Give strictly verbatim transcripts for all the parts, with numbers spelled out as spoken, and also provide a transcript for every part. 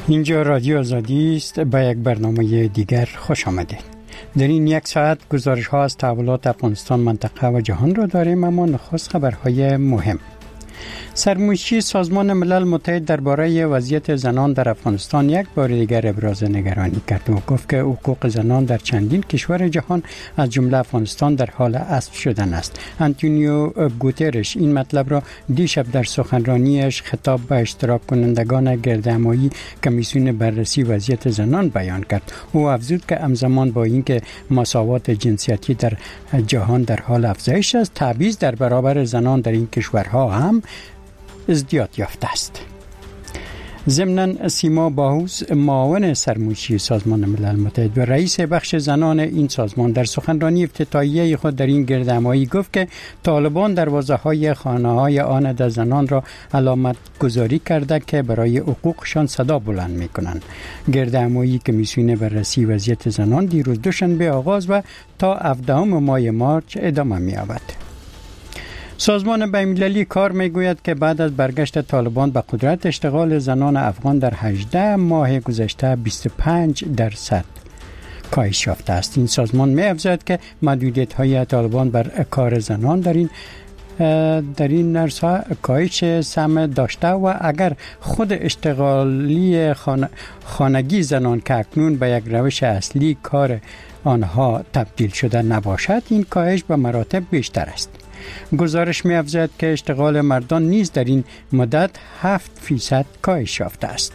اینجا رادیو آزادی است. با یک برنامه دیگر خوش آمدید. در این یک ساعت گزارش ها از تحولات افغانستان، منطقه و جهان را داریم، اما نخست خبرهای مهم. سرمنشی سازمان ملل متحد درباره وضعیت زنان در افغانستان یک بار دیگر ابراز نگرانی کرد و گفت که حقوق زنان در چندین کشور جهان از جمله افغانستان در حال اسب شدن است. آنتونیو گوترش این مطلب را دیشب در سخنرانیش خطاب به اشتراک کنندگان گردهمایی کمیسیون بررسی وضعیت زنان بیان کرد. او افزود که همزمان با اینکه مساوات جنسیتی در جهان در حال افزایش است، تبعیض در برابر زنان در این کشورها هم ازدیاد یافته است. ضمناً سیما باهوس، معاون سرمنشی سازمان ملل متحد و رئیس بخش زنان این سازمان، در سخنرانی افتتاحیه خود در این گردهمایی گفت که طالبان دروازه‌های خانه‌های آن زنان را علامت گذاری کرده که برای حقوقشان صدا بلند می‌کنند. گردهمایی کمیسیون بررسی وضعیت زنان دیروز دوشنبه آغاز و تا هفدهم ماه مارس ادامه می‌یابد. سازمان بین‌المللی کار میگوید که بعد از برگشت طالبان به قدرت، اشتغال زنان افغان در هجده ماه گذشته بیست و پنج درصد کاهش یافته است. این سازمان می‌افزاید که محدودیت‌های طالبان بر کار زنان در این در این عرصه کاهش سهم داشته و اگر خود اشتغالی خانه خانگی زنان که اکنون به یک روش اصلی کار آنها تبدیل شده نباشد، این کاهش به مراتب بیشتر است. گزارش می افزاید که اشتغال مردان نیز در این مدت هفت فیصد کاهش یافته است.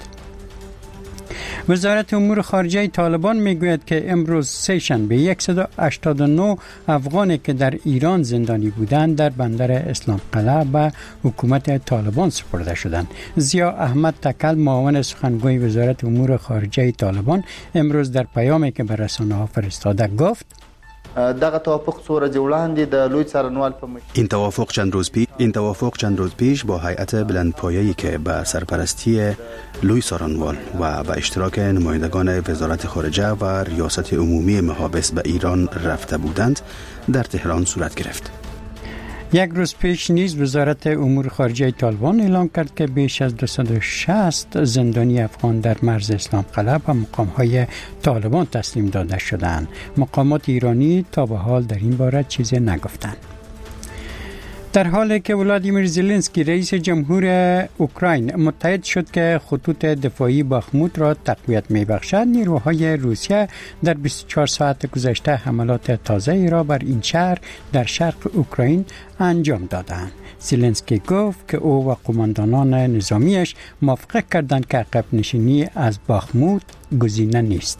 وزارت امور خارجه طالبان می گوید که امروز سه شنبه صد و هشتاد و نه افغانی که در ایران زندانی بودند در بندر اسلام قلعه به حکومت طالبان سپرده شدند. ضیا احمد تکل، معاون سخنگوی وزارت امور خارجه طالبان، امروز در پیامی که به رسانه‌ها فرستاده گفت دغه توافق څو ورځې وړاندې د لوی څارنوال په این توافق چند روز پیش این توافق چند روز پیش با هیئت بلندپایه‌ای که به سرپرستی لوی څارنوال و به اشتراک نمایندگان وزارت خارجه و ریاست عمومی محابس به ایران رفته بودند در تهران صورت گرفت. یک روز پیش نیز وزارت امور خارجه طالبان اعلام کرد که بیش از دویست و شصت زندانی افغان در مرز اسلام قلعه به مقام‌های طالبان تسلیم داده شدند. مقامات ایرانی تا به حال در این باره چیزی نگفتند. در حالی که ولادیمیر زلنسکی رئیس جمهور اوکراین متحد شد که خطوط دفاعی باخموت را تقویت می‌بخشد، نیروهای روسیه در بیست و چهار ساعت گذشته حملات تازه‌ای را بر این شهر در شرق اوکراین انجام دادند. زلنسکی گفت که او و قماندانان نظامیش موافقت کردند که عقب نشینی از باخموت گزینه نیست.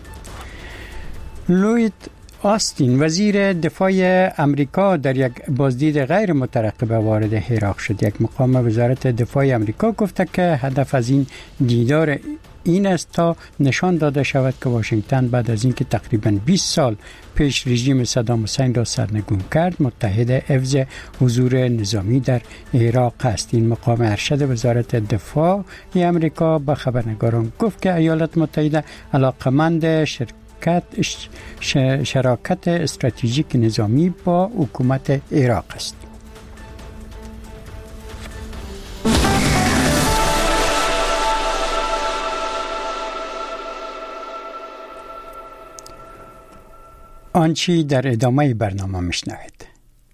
لوید آستین، وزیر دفاع امریکا، در یک بازدید غیر مترقبه وارد عراق شد. یک مقام وزارت دفاع امریکا گفته که هدف از این دیدار این است تا نشان داده شود که واشنگتن بعد از اینکه تقریباً بیست سال پیش رژیم صدام حسین را سرنگون کرد، متحد حفظ حضور نظامی در عراق است. این مقام ارشد وزارت دفاع امریکا به خبرنگاران گفت که ایالات متحده علاقمند شرکت شراکت استراتژیک نظامی با حکومت عراق است. آنچه در ادامه برنامه میشنوید.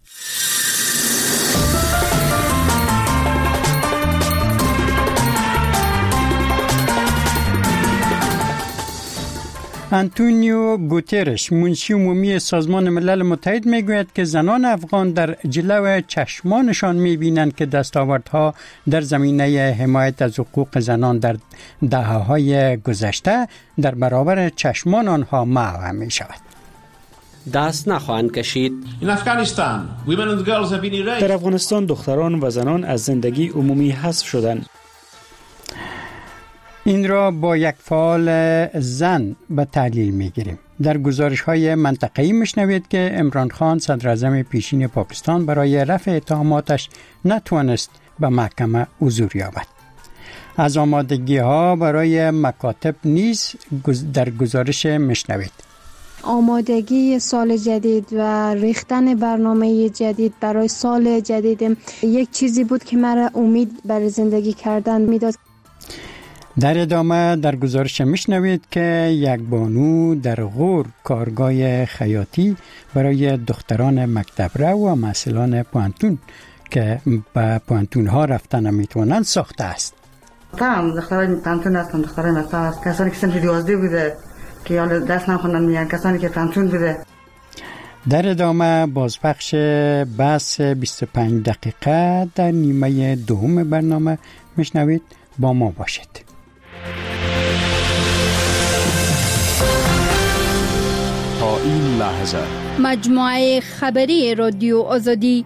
آنتونیو گوترش، منشی عمومی سازمان ملل متحد، میگوید که زنان افغان در جلو چشمانشان میبینند که دستاوردها در زمینه حمایت از حقوق زنان در دهه‌های گذشته در برابر چشمان آنها محو می شود. دست نخواهند کشید. در افغانستان دختران و زنان از زندگی عمومی حذف شدند. این را با یک فعال زن به تحلیل میگیریم. در گزارش های منطقه‌ای میشنوید که عمران خان، صدر اعظم پیشین پاکستان، برای رفع اتهاماتش نتوانست به محکمه حضور یابد. از آمادگی ها برای مکاتب نیز در گزارش میشنوید. آمادگی سال جدید و ریختن برنامه جدید برای سال جدید یک چیزی بود که مرا امید برای زندگی کردن میداد. در ادامه در گزارش میشنوید که یک بانو در غور کارگاه خیاطی برای دختران مکتب رو و محصلان پوانتون که به پوانتون ها رفتن نمیتونن ساخته است. تمام دخترای پوانتون هستن، دخترای مکتب هست، کسانی که سن دوازده بوده که حالا دست نخوندن میان، کسانی که پوانتون بوده. در ادامه بازپخش بحث بیست و پنج دقیقه در نیمه دوم برنامه میشنوید. با ما باشید. تا این لحظه مجموعه خبری رادیو آزادی.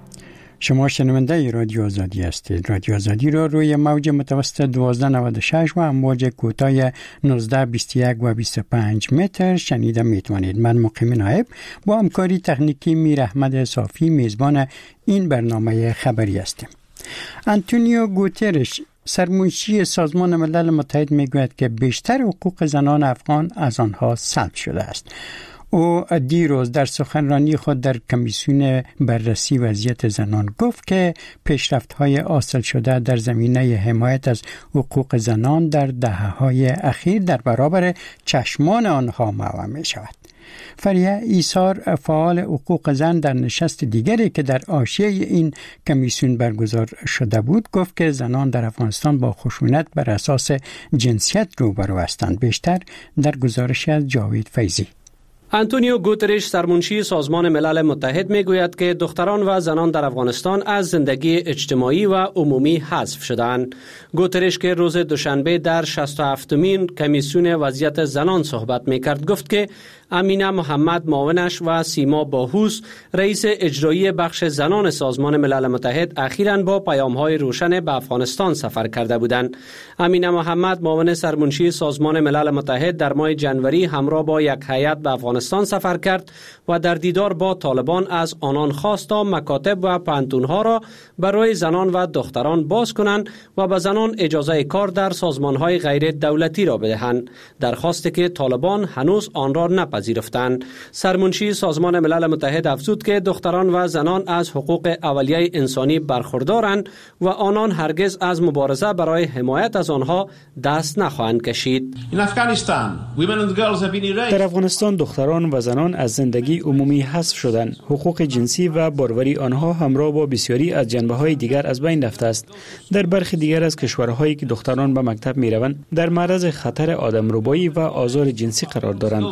شما شنونده رادیو آزادی هستید. رادیو آزادی را روی موج متوسط دوازده نود و شش و امواج کوتاه نوزده بیست و یک و بیست و پنج متر شنیده میتوانید. من مقیم نایب با همکاری تکنیکی میر احمد صافی میزبان این برنامه خبری هستیم. آنتونیو گوترش سرمنشی سازمان ملل متحد میگوید که بیشتر حقوق زنان افغان از آنها سلب شده است. او دیروز در سخنرانی خود در کمیسیون بررسی وضعیت زنان گفت که پیشرفت‌های حاصل شده در زمینه حمایت از حقوق زنان در دهه‌های اخیر در برابر چشمان آنها معلوم می‌شود. فریه ایثار فعال حقوق زن در نشست دیگری که در حاشیه این کمیسیون برگزار شده بود گفت که زنان در افغانستان با خشونت بر اساس جنسیت روبرو هستند. بیشتر در گزارش از جاوید فیضی. آنتونیو گوترش سرمنشی سازمان ملل متحد میگوید که دختران و زنان در افغانستان از زندگی اجتماعی و عمومی حذف شدند. گوترش که روز دوشنبه در شصت و هفتمین کمیسیون وضعیت زنان صحبت میکرد گفت که امینه محمد معاونش و سیما باهوس رئیس اجرایی بخش زنان سازمان ملل متحد اخیراً با پیام‌های روشن به افغانستان سفر کرده بودند. امینه محمد معاون سرمنشی سازمان ملل متحد در ماه جنوری همراه با یک هیئت به افغانستان سفر کرد و در دیدار با طالبان از آنان خواست تا مکاتب و پانتون‌ها را برای زنان و دختران باز کنند و به زنان اجازه کار در سازمان‌های غیر دولتی را بدهند. درخواستی که طالبان هنوز آن را نپذیرفتند. سرمنشی سازمان ملل متحد افزود که دختران و زنان از حقوق اولیه انسانی برخوردارند و آنان هرگز از مبارزه برای حمایت از آنها دست نخواهند کشید. در افغانستان دختران و زنان از زندگی عمومی حذف شدند. حقوق جنسی و باروری آنها همراه با بسیاری از جنبه‌های دیگر از بین رفته است. در برخی دیگر از کشورهایی که دختران به مکتب می‌روند در معرض خطر آدمربایی و آزار جنسی قرار دارند.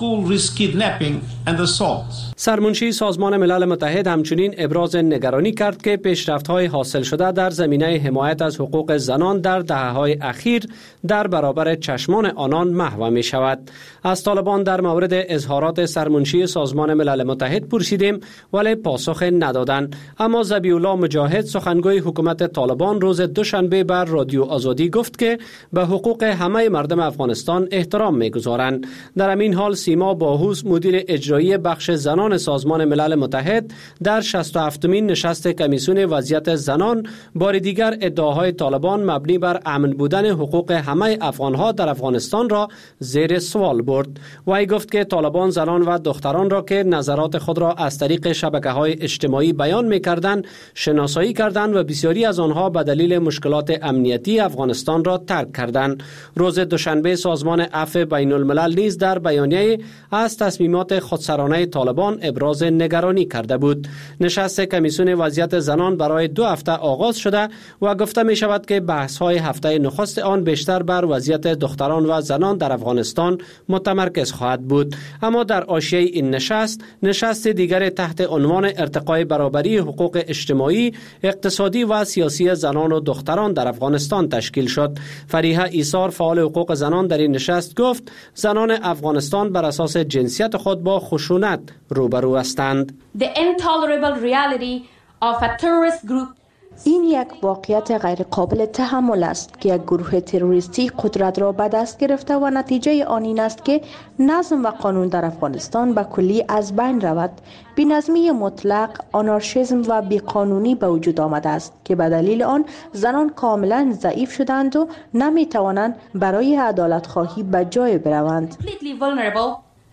سرمنشی سازمان ملل متحد همچنین ابراز نگرانی کرد که پیشرفت‌های حاصل شده در زمینه حمایت از حقوق زنان در دهه‌های اخیر در برابر چشمان آنان محو می‌شود. از طالبان در مورد اظهارات سرمنشی سازمان ملل متحد پرسیدیم ولی پاسخ ندادند. اما ذبیح الله مجاهد سخنگوی حکومت طالبان روز دوشنبه بر رادیو آزادی گفت که به حقوق همه مردم افغانستان احترام می‌گذارند. در همین حال سیما باهوس مدیر اجرایی بخش زنان سازمان ملل متحد در شصت و هفتمین نشست کمیسیون وضعیت زنان بار دیگر ادعاهای طالبان مبنی بر امن بودن حقوق همه افغانها در افغانستان را زیر سوال برد. وی گفت که طالبان زنان و دختران را که نظرات خود را از طریق شبکه‌های اجتماعی بیان می‌کردند شناسایی کردند و بسیاری از آنها به دلیل مشکلات امنیتی افغانستان را ترک کردند. روز دوشنبه سازمان عفو بین الملل نیز در بیانیه از تصمیمات خودسرانه طالبان ابراز نگرانی کرده بود. نشست کمیسیون وضعیت زنان برای دو هفته آغاز شده و گفته می شود که بحث‌های هفته نخست آن بیشتر بر وضعیت دختران و زنان در افغانستان متمرکز خواهد بود. اما در حاشیه این نشست نشست دیگر تحت عنوان ارتقای برابری حقوق اجتماعی، اقتصادی و سیاسی زنان و دختران در افغانستان تشکیل شد. فریحه ایثار فعال حقوق زنان در این نشست گفت زنان افغانستان بر اساس جنسیت خود با خشونت روبرو هستند. The intolerable reality of a terrorist group. این یک واقعیت غیر قابل تحمل است که یک گروه تروریستی قدرت را به دست گرفته و نتیجه آن این است که نظم و قانون در افغانستان به کلی از بین رود. بی‌نظمی مطلق، آنارشیسم و بیقانونی به وجود آمده است که به دلیل آن زنان کاملا ضعیف شدند و نمی توانند برای عدالت خواهی به جای بروند.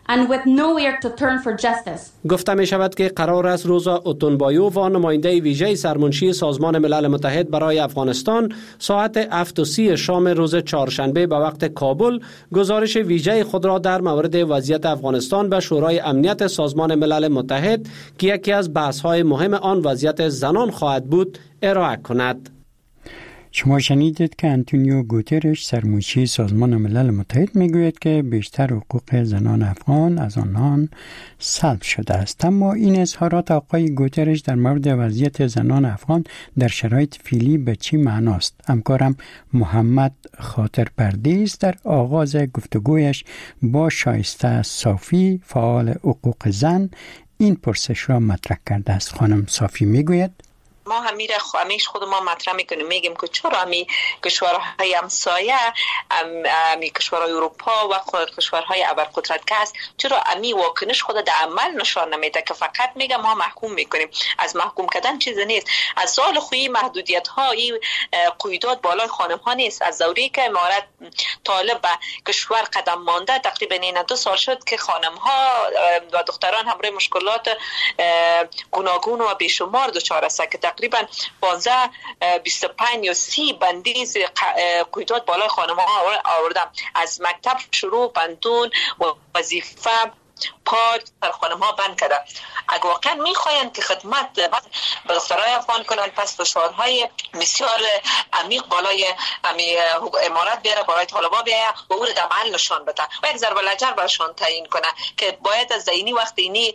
and with nowhere to turn for justice. گفته می شود که قرار است روزا اوتونبایووا نماینده ویژه سرمنشی سازمان ملل متحد برای افغانستان ساعت هفت و سی شام روز چهارشنبه به وقت کابل گزارش ویژه خود را در مورد وضعیت افغانستان به شورای امنیت سازمان ملل متحد که یکی از بحث‌های مهم آن وضعیت زنان خواهد بود ارائه کند. شما شنیدید که آنتونیو گوترش سرمنشی سازمان ملل متحد میگوید که بیشتر حقوق زنان افغان از آنان سلب شده است. اما این اظهارات آقای گوترش در مورد وضعیت زنان افغان در شرایط فعلی به چی معناست؟ همکارم محمد خاطر پردیس در آغاز گفتگویش با شایسته صافی فعال حقوق زن این پرسش را مطرح کرده است. خانم صافی میگوید ما همیشه همیشه خود ما مطرح میکنیم، میگیم که چرا همی کشورهای همسایه همی کشورهای اروپا و کشورهای ابرقدرت که هست چرا همی واکنش خود در عمل نشان نمیده که فقط میگه ما محکوم میکنیم. از محکوم کردن چیزی نیست. از سال خویی محدودیت ها این قیودات بالای خانم ها نیست. از دوری که امارت طالب به کشور قدم مانده تقریبا این دو سال شد که خانم ها و دختران همراه مشکلات گوناگون و بیشمار دچار است که تقریبا پانزده بیست و پنج یا سی بندیز قیودات بالای خانم ها آوردم. از مکتب شروع بندون و وظیفه پاک در خانم ها بند کرده. اگر واقعا میخواین که خدمت به دخترای افغان کنن پس فشارهای بسیار عمیق بالای امارت بیاره، بالای طالبا بیاره و او رو در عمل نشان بده و یک ضرب الاجر برشان تعیین کنه که باید از اینی وقت اینی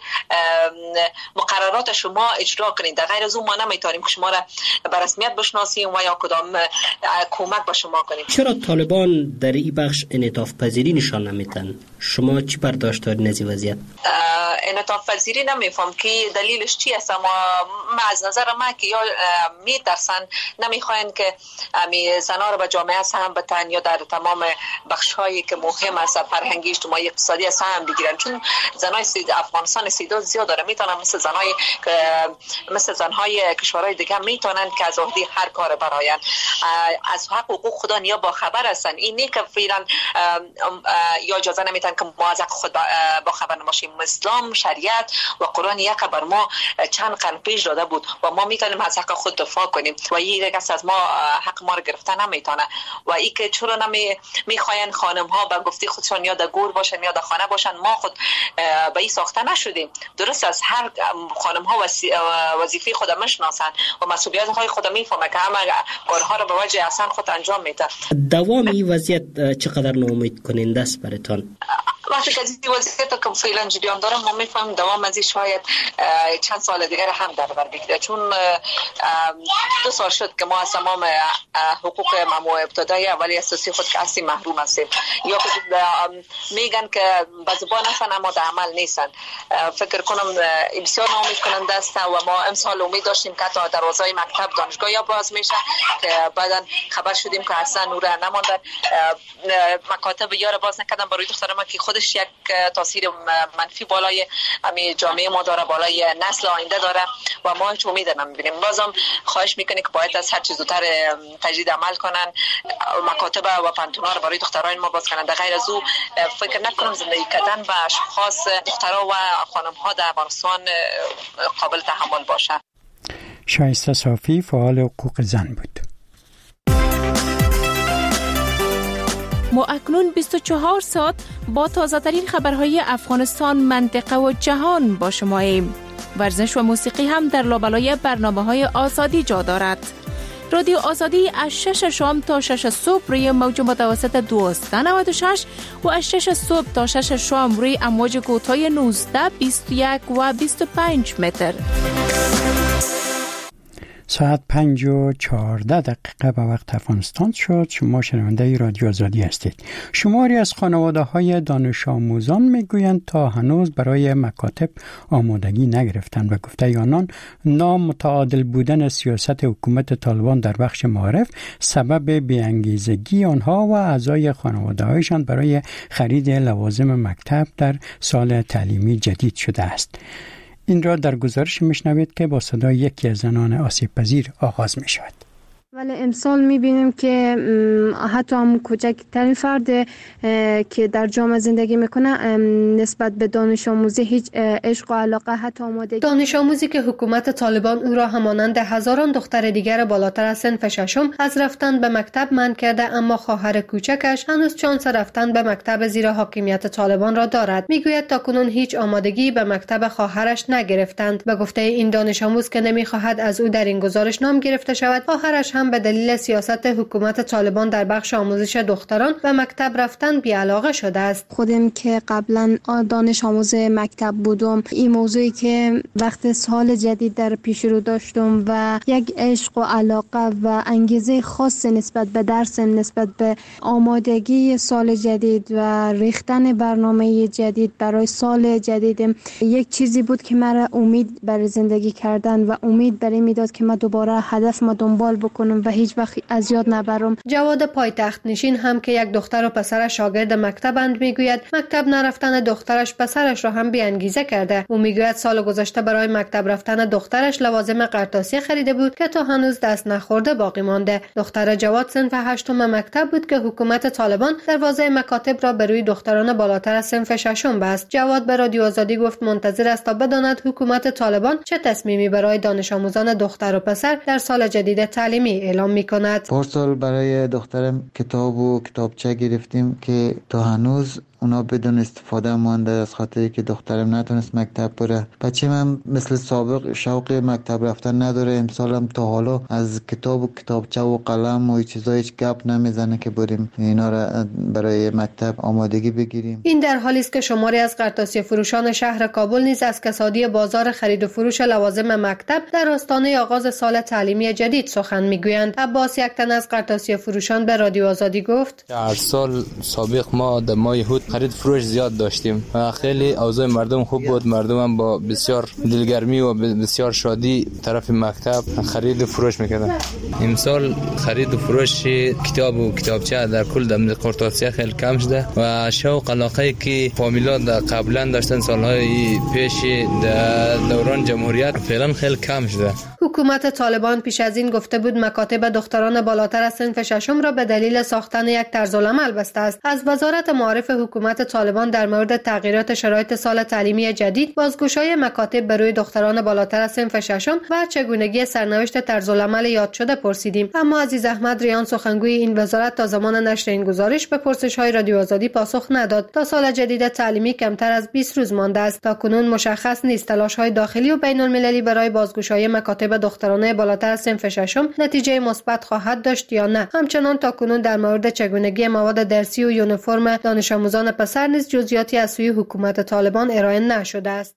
مقررات شما اجرا کنید. در غیر از اون ما نمیتونیم که شما را به رسمیت بشناسیم و یا کدام کمک به شما کنیم. چرا طالبان در این بخش انعطاف پذیری نشان نمیدن؟ شما چی برداشت دارید از این وضعیت؟ انعطاف پذیری نمیفهم که دلیلش چی است، اما از نظر من که یا میترسن نمیخواین که امی زنا رو به جامعه سهم بتن یا در تمام بخش هایی که مهم است فرهنگی اجتماعی اقتصادی سهم بگیرن، چون زنای سید افغانستان استعداد زیاد داره، میتونن مثل زنای مثل زنهای کشورهای دیگه میتونن که از عهده هر کار براین از حق حقوق خدا نیا با خبر هستن. این نه که فعلا یا اجازه نمیتن که ما از حق خود با خبر نباشیم. اسلام، شریعت و قرآن یک بر ما چند قرن پیش داده بود و ما میتونیم از حق خود دفاع کنیم و این کس از ما حق ما رو گرفته نمیتونه. و این که چرا نمی میخواین خانم ها به گفته خودشان یا در گور باشن یا در خانه باشن، ما خود به این ساخته نشدیم. درست از هر خانم ها وظیفه خود میشناسن و مسئولیت های خود میفهمه که همه کارها رو به وجه احسان خود انجام میده. دوام این وضعیت چقدر ناامید کننده است براتون؟ وقتی که این وضعیت که فعلا جریان داره ما میفهمیم دوام از این شاید چند سال دیگر هم در بر بگیره، چون دو سال شد که ما از تمام حقوق ممنوع ابتدایی اولی اساسی خود که اصلی محروم هستیم. یا میگن که به زبان هستن اما در عمل نیستن. فکر کنم بسیار ناامید کننده است و ما امسال امید داشتیم که تا دروازه مکتب دانشگاه یا باز میشه که بعدا خبر شدیم که اصلا نور نماندن. مکاتب یا باز نکردن برای دختر ما که خودش یک تاثیر منفی بالای همین جامعه ما داره، بالای نسل آینده داره و ما هیچ امید نمیبینیم. بازم خواهش میکنه که باید از هر چیز زودتر تجدید عمل کنن، مکاتب و پانتونا رو برای دختران ما باز کنن. در غیر از او فکر نکنم زندگی کردن با اشخاص دخترها و خانم ها در افغانستان قابل تحمل باشه. شایسته صافی فعال حقوق زن بود. ما اکنون بیست و چهار ساعت با تازه‌ترین خبرهای افغانستان، منطقه و جهان با شماییم. ورزش و موسیقی هم در لابلای برنامه‌های آزادی جا دارد. رادیو آزادی از شش شام تا شش صبح روی موج متوسط دویست و نود و شش و از شش صبح تا شش شام روی امواج کوتاه نوزده، بیست و یک و بیست و پنج متر. ساعت پنج و چهارده دقیقه به وقت افغانستان شد. شما شنونده رادیو آزادی هستید. شماری از خانواده های دانش آموزان میگویند تا هنوز برای مکاتب آمادگی نگرفتند و گفته آنان نامتعادل بودن سیاست حکومت طالبان در بخش معارف سبب بی‌انگیزگی آنها و اعضای خانواده هایشان برای خرید لوازم مکتب در سال تعلیمی جدید شده است. این را در گزارش میشنوید که با صدای یکی از زنان آسیب پذیر آغاز می شود. ولی امسال میبینیم که حتی هم کوچکترین فرد که در جامعه زندگی میکنه نسبت به دانش آموزی هیچ عشق و علاقه حتی آمادگی. دانش آموزی که حکومت طالبان او را همانند هزاران دختر دیگر بالاتر از صنف ششم از رفتن به مکتب منع کرده، اما خواهر کوچکش هنوز شانس رفتن به مکتب زیر حاکمیت طالبان را دارد. میگوید تاکنون هیچ آمادگی به مکتب خواهرش نگرفتند. به گفته این دانش آموز که نمیخواهد از او در این گزارش نام گرفته شود، خواهرش هم به دلیل سیاست حکومت طالبان در بخش آموزش دختران به مکتب رفتن بی‌علاقه شده است. خودم که قبلا دانش آموز مکتب بودم، این موضوعی که وقت سال جدید در پیش رو داشتم و یک عشق و علاقه و انگیزه خاص نسبت به درسم، نسبت به آمادگی سال جدید و ریختن برنامه جدید برای سال جدیدم، یک چیزی بود که مرا امید برای زندگی کردن و امید برای میداد که من دوباره هدف ما دنبال بکنم و هیچ وقت از یاد نبرم. جواد پایتخت نشین هم که یک دختر و پسر شاگرد مکتبند میگوید مکتب نرفتن دخترش پسرش را هم بی‌انگیزه کرده. او میگوید سال گذشته برای مکتب رفتن دخترش لوازم قرطاسی خریده بود که تا هنوز دست نخورده باقی مانده. دختر جواد صنف هشتم مکتب بود که حکومت طالبان دروازه مکاتب را به روی دختران بالاتر از صنف ششم بست. جواد به رادیو آزادی گفت منتظر است تا بداند حکومت طالبان چه تصمیمی برای دانش آموزان دختر و پسر در سال جدید تعلیمی اعلام می‌کند. پارسال برای دخترم کتاب و کتابچه گرفتیم که تا هنوز اونا بدون استفاده مانده، از خاطری که دخترم نتونست مکتب بره. بچه من مثل سابق شوق مکتب رفتن نداره. امسال هم تا حالا از کتاب و کتابچه و قلم و چیزای هیچ گپ نمیزنه که بریم اینا را برای مکتب آمادگی بگیریم. این در حالی است که شماری از قرطاسی فروشان شهر کابل نیز از کسادی بازار خرید و فروش لوازم مکتب در آستانه آغاز سال تعلیمی جدید سخن میگویند. عباس یک تن از قرطاسی فروشان به رادیو آزادی گفت هر سال سابق ما در ماه هود خرید فروش زیاد داشتیم و خیلی اوضاع مردم خوب بود. مردم هم با بسیار دلگرمی و بسیار شادی طرف مکتب خرید و فروش میکردن. امسال خرید و فروش کتاب و کتابچه در کل در قرطاسی خیلی کم شده و شوق علاقه که فامیلا در قبلا داشتن سالهای پیش در دوران جمهوریت فعلا خیلی کم شده. حکومت طالبان پیش از این گفته بود مکاتب دختران بالاتر از صنف ششم را به دلیل ساختن یک طرزالعمل بسته است. از وزارت معارف حکومت طالبان در مورد تغییرات شرایط سال تعلیمی جدید، بازگشایی مکاتب به روی دختران بالاتر از صنف ششم و چگونگی سرنوشت طرزالعمل یاد شده پرسیدیم، اما عزیز احمد ریان سخنگوی این وزارت تا زمان نشر این گزارش به پرسش‌های رادیو آزادی پاسخ نداد. تا سال جدید تعلیمی کمتر از بیست روز مانده است. تاکنون مشخص نیست تلاش‌های داخلی و بین‌المللی برای بازگشایی مکاتب دختران بالاتر از صنف ششم نتیجه مثبت خواهد داشت یا نه. همچنان تاکنون در مورد چگونگی مواد درسی و یونیفرم دانش آموزان پسر نیز جزئیاتی از سوی حکومت طالبان ارائه نشده است.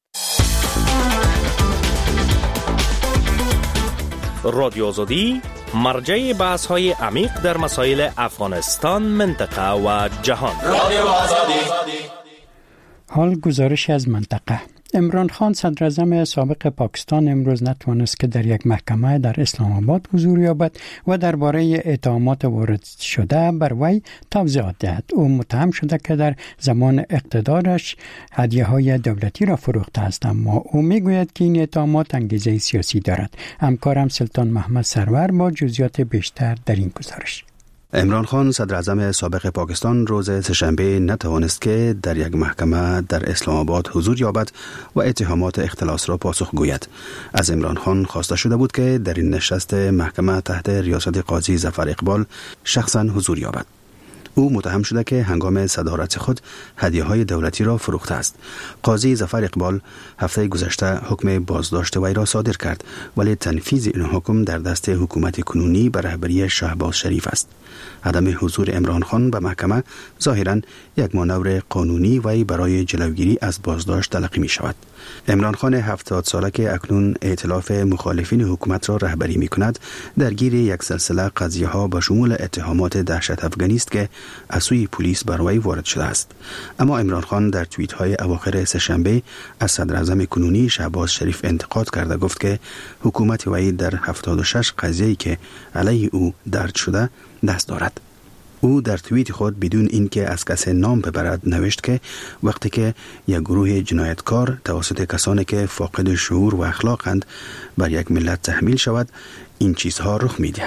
رادیو آزادی مرجع بحث های عمیق در مسائل افغانستان، منطقه و جهان. رادیو آزادی. حال گزارش از منطقه. عمران خان صدراعظم سابق پاکستان امروز نتوانست که در یک محکمه در اسلام آباد حضور یابد و درباره اتهامات وارد شده بر وی توضیحات دهد. او متهم شده که در زمان اقتدارش هدیه‌های دولتی را فروخته است، اما او میگوید که این اتهامات انگیزه سیاسی دارد. همکارم سلطان محمد سرور با جزئیات بیشتر در این گزارش. عمران خان صدراعظم سابق پاکستان روز سه‌شنبه نتوانست که در یک محکمه در اسلام آباد حضور یابد و اتهامات اختلاس را پاسخ گوید. از عمران خان خواسته شده بود که در این نشست محکمه تحت ریاست قاضی ظفر اقبال شخصا حضور یابد. او متهم شده که هنگام صدارت خود هدیه‌های دولتی را فروخته است. قاضی ظفر اقبال هفته گذشته حکم بازداشت وی را صادر کرد، ولی تنفیذ این حکم در دست حکومت کنونی به رهبری شهباز شریف است. عدم حضور عمران خان به محکمه ظاهراً یک مانور قانونی وی برای جلوگیری از بازداشت تلقی می شود. عمران خان هفتاد ساله که اکنون ائتلاف مخالفین حکومت را رهبری می کند، درگیر یک سلسله قضیه ها به شمول اتهامات دهشت افغانی است که از سوی پلیس بر وی وارد شده است. اما عمران خان در توییت های اواخر سه‌شنبه از صدراعظم کنونی شهباز شریف انتقاد کرده گفت که حکومت وی در هفتاد و شش قضیه‌ای که علیه او درج شده دست دارد. او در توییت خود بدون اینکه از کسی نام ببرد نوشت که وقتی که یک گروه جنایتکار توسط کسانی که فاقد شعور و اخلاقند بر یک ملت تحمیل شود، این چیزها رخ می‌دهد.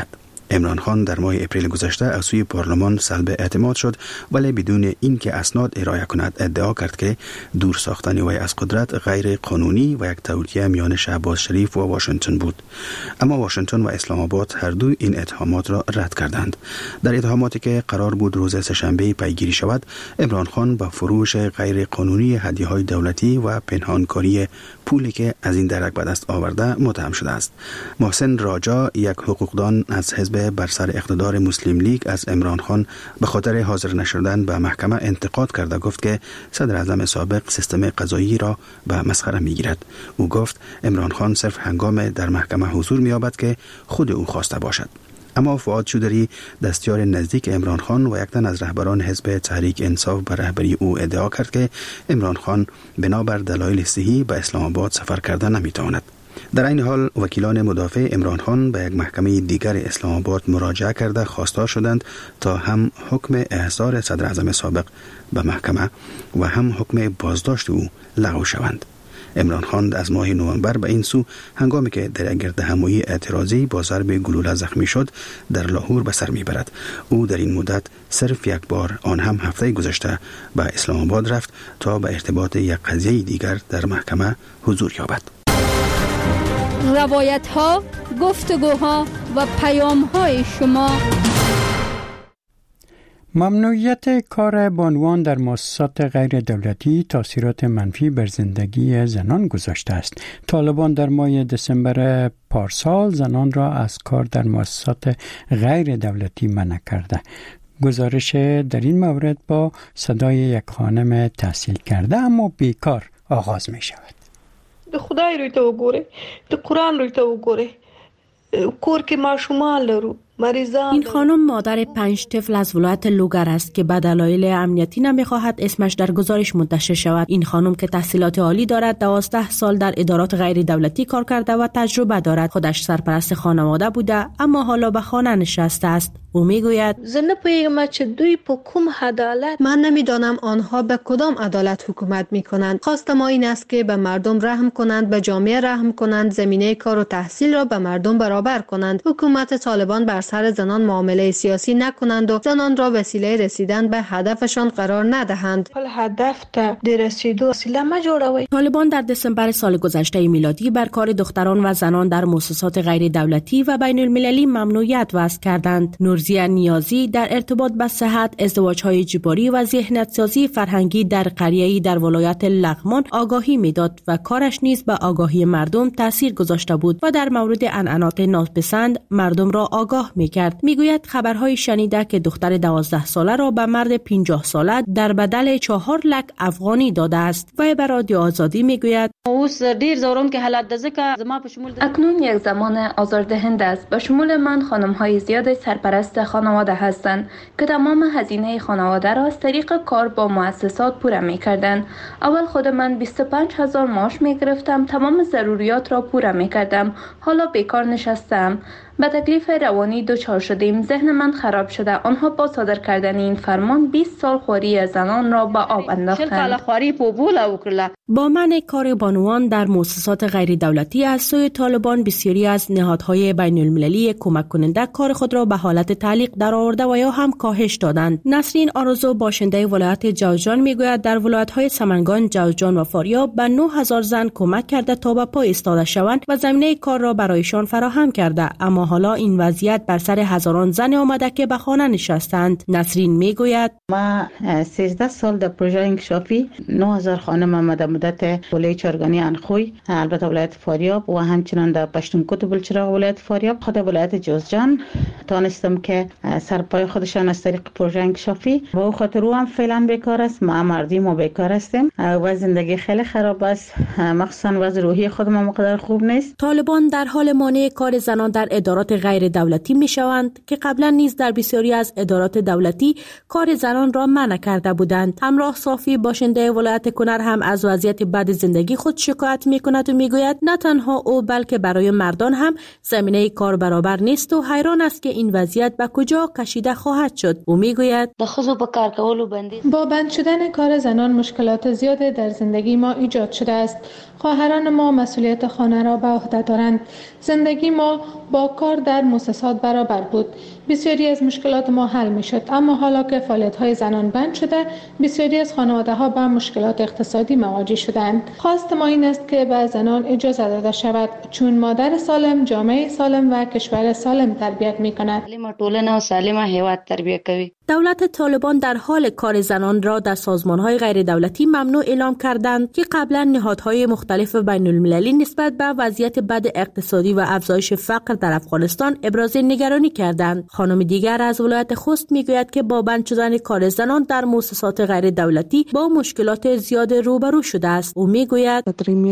عمران خان در ماه اپریل گذشته از سوی پارلمان سلب اعتماد شد، ولی بدون اینکه اسناد ارائه کند ادعا کرد که دور ساختن وی از قدرت غیر قانونی و یک توطئه میان شهباز شریف و واشنگتن بود. اما واشنگتن و اسلام آباد هر دو این اتهامات را رد کردند. در اتهاماتی که قرار بود روز سه‌شنبه پیگیری شود، عمران خان با فروش غیر قانونی هدیه‌های دولتی و پنهانکاری پولی که از این درک به دست آورده متهم شده است. محسن راجا، یک حقوقدان از حزب بر سر اقتدار مسلم لیگ، از عمران خان به خاطر حاضر نشدن به محکمه انتقاد کرده گفت که صدر اعظم سابق سیستم قضایی را به مسخره میگیرد. او گفت عمران خان صرف هنگام در محکمه حضور می‌یابد که خود او خواسته باشد. اما فؤاد چودری، دستیار نزدیک عمران خان و یک تن از رهبران حزب تحریک انصاف به رهبری او ادعا کرد که عمران خان بنابر دلایل صحی به اسلام آباد سفر کرده نمیتواند. در این حال وکیلان مدافع عمران خان به یک محکمه دیگر اسلام آباد مراجعه کرده خواستار شدند تا هم حکم احضار صدر اعظم سابق به محکمه و هم حکم بازداشت او لغو شوند. عمران خان از ماه نوامبر به این سو هنگامی که در گردهمایی اعتراضی با ضرب گلوله زخمی شد در لاهور به سر میبرد. او در این مدت صرف یک بار، آن هم هفته گذشته، به اسلام آباد رفت تا به ارتباط یک قضیه دیگر در محکمه حضور یابد. روایت ها، گفتگوها و پیام های شما. ممنوعیت کار بانوان در مؤسسات غیر دولتی تاثیرات منفی بر زندگی زنان گذاشته است. طالبان در ماه دسامبر پارسال زنان را از کار در مؤسسات غیر دولتی منع کرده. گزارش در این مورد با صدای یک خانم تحصیل کرده اما بیکار آغاز می شود. د خدای روی ته وګوره، د قرآن روی ته وګوره، کور کې ماشومان لرو. این خانم مادر پنج طفل از ولایت لوگر است که به دلایل امنیتی نمیخواهد اسمش در گزارش منتشر شود. این خانم که تحصیلات عالی دارد، دوازده سال در ادارات غیر دولتی کار کرده و تجربه دارد. خودش سرپرست خانواده بوده اما حالا به خانه نشسته است. او میگوید زه نه پوهیږم چې دوی په کوم عدالت، من نمیدانم آنها به کدام عدالت حکومت میکنند. خواست ما این است که به مردم رحم کنند، به جامعه رحم کنند، زمینه کار و تحصیل را به مردم برابر کنند. حکومت طالبان بر سر زنان معامله سیاسی نکنند و زنان را وسیله رسیدن به هدفشان قرار ندهند. هدف ته د رسیدو وسیله ما جوړوي. طالبان در دسامبر سال گذشته میلادی بر کار دختران و زنان در مؤسسات غیر دولتی و بین المللی ممنوعیت وضع کردند. نورزیا نیازی در ارتباط با صحت، ازدواج‌های اجباری و ذهنیت‌سازی فرهنگی در قریه‌ای در ولایت لغمان آگاهی میداد و کارش نیز به آگاهی مردم تاثیر گذاشته بود و در مورد عنعنات ناپسند مردم را آگاه می‌کرد. میگوید خبرهای شنیده که دختر دوازده ساله را به مرد پنجاه ساله در بدل چهار لک افغانی داده است. و به رادیو آزادی میگوید اکنون یک زمان آزاردهنده است. به شمول من خانم‌های زیاد سرپرست خانواده هستند که تمام هزینه خانواده را از طریق کار با مؤسسات پوره می‌کردند. اول خود من بیست و پنج هزار معاش می‌گرفتم، تمام ضروریات را پوره می‌کردم. حالا بیکار نشستم. به تکلیف روانی دچار شدیم. ذهن من خراب شده. آنها با صادر کردن این فرمان بیست سال خواری زنان را به آب انداختند. با منع کار بانوان در مؤسسات غیر دولتی از سوی طالبان، بسیاری از نهادهای بین المللی کمک کننده کار خود را به حالت تعلیق درآورده و یا هم کاهش دادند. نسرین آرزو، باشنده ولایت جوزجان، میگوید در ولایت‌های سمنگان، جوزجان و فاریاب به نه هزار زن کمک کرده تا به پای ایستاده شوند و زمینه کار را برایشان فراهم کرده. اما حالا این وضعیت بر سر هزاران زن آمده که به خانه نشستند. نسرین میگوید ما سیزده سال در پروژه انکشافی نه هزار خانم آمده مدت ولایت چارگانی انخوی، البته ولایت فاریاب و همچنان در پشتونکوت بلچراغ ولایت فاریاب، خود ولایت جوزجان تانستم که سرپای خودشان از طریق پروژه انکشافی و او خاطر او هم فعلا بیکار است. ما مردی ما بیکار هستیم و زندگی خیلی خراب است، مخصوصا وضع روحی خود ما مقدار خوب نیست. طالبان در حال مانع کار زنان در ادارات غیر دولتی می شوند که قبلا نیز در بسیاری از ادارات دولتی کار زنان را منع کرده بودند. همراه صافی، باشنده ولایت کنر، هم از وضعیت وضعیت بد زندگی خود شکایت می‌کند و می‌گوید نه تنها او بلکه برای مردان هم زمینه کار برابر نیست و حیران است که این وضعیت به کجا کشیده خواهد شد. او می‌گوید با بند شدن کار زنان مشکلات زیاده در زندگی ما ایجاد شده است. خواهران ما مسئولیت خانه را به عهده دارند. زندگی ما با کار در مؤسسات برابر بود. بسیاری از مشکلات ما حل می شد، اما حالا که فعالیت‌های زنان بند شده، بسیاری از خانواده‌ها با مشکلات اقتصادی مواجه شدند. خواست ما این است که به زنان اجازه داده شود، چون مادر سالم جامعه سالم و کشور سالم تربیت می‌کند. دولت طالبان در حال کار زنان را در سازمان‌های غیر دولتی ممنوع اعلام کردند که قبلا نهادهای مختلف بین المللی نسبت به وضعیت بد اقتصادی و افزایش فقر در افغانستان ابراز نگرانی کردند. خانم دیگر از ولایت خوست میگوید که با بند شدن کار زنان در مؤسسات غیر دولتی با مشکلات زیاد روبرو شده است. او میگوید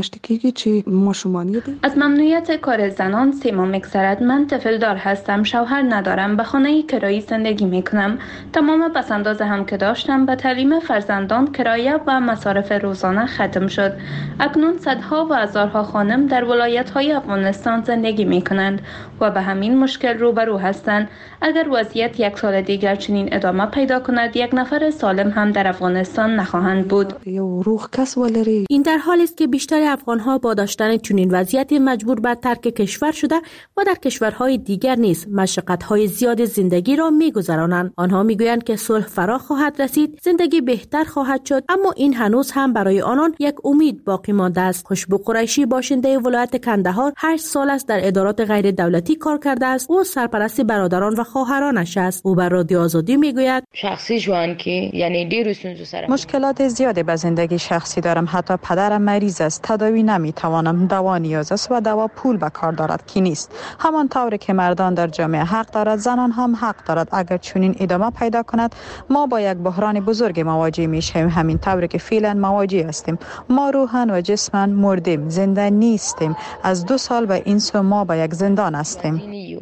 از ممنوعیت کار زنان سیما میگذرد. من طفل دار هستم، شوهر ندارم، به خانه کرایی زندگی میکنم. تمام پسنداز هم که داشتم به تعلیم فرزندان، کرایه و مصارف روزانه ختم شد. اکنون صدها و هزارها خانم در ولایت‌های افغانستان زندگی میکنند و به همین مشکل روبرو هستند. اگر وضعیت یک سال دیگر چنین ادامه پیدا کند، یک نفر سالم هم در افغانستان نخواهند بود. این در حالی است که بیشتر افغان‌ها با داشتن چنین وضعیتی مجبور به ترک کشور شده و در کشورهای دیگر نیز مشقت‌های زیاد زندگی را می‌گذرانند. آنها می‌گویند که صلح فرا خواهد رسید، زندگی بهتر خواهد شد، اما این هنوز هم برای آنان یک امید باقی مانده است. خوشبو قریشی باشنده ولایت کندهار هشت سال است در ادارات غیر دولتی کار کرده است. او سرپرست برادران و خواهرانش است. او بر رادیو آزادی میگوید شخصی جوان که یعنی دیر سنجو سر مشکلات زیادی به زندگی شخصی دارم. حتی پدرم مریض است، تداوی نمیتوانم، دوا نیاز است و دوا پول به کار دارد کی نیست. همان طوری که مردان در جامعه حق دارد، زنان هم حق دارد. اگر چنین ادامه پیدا کند، ما با یک بحران بزرگ مواجه میشیم. همین طوری که فعلا مواجه هستیم. ما روحاً و جسماً مردیم، زنده نیستیم. از دو سال به این سو ما با یک زندان هستیم.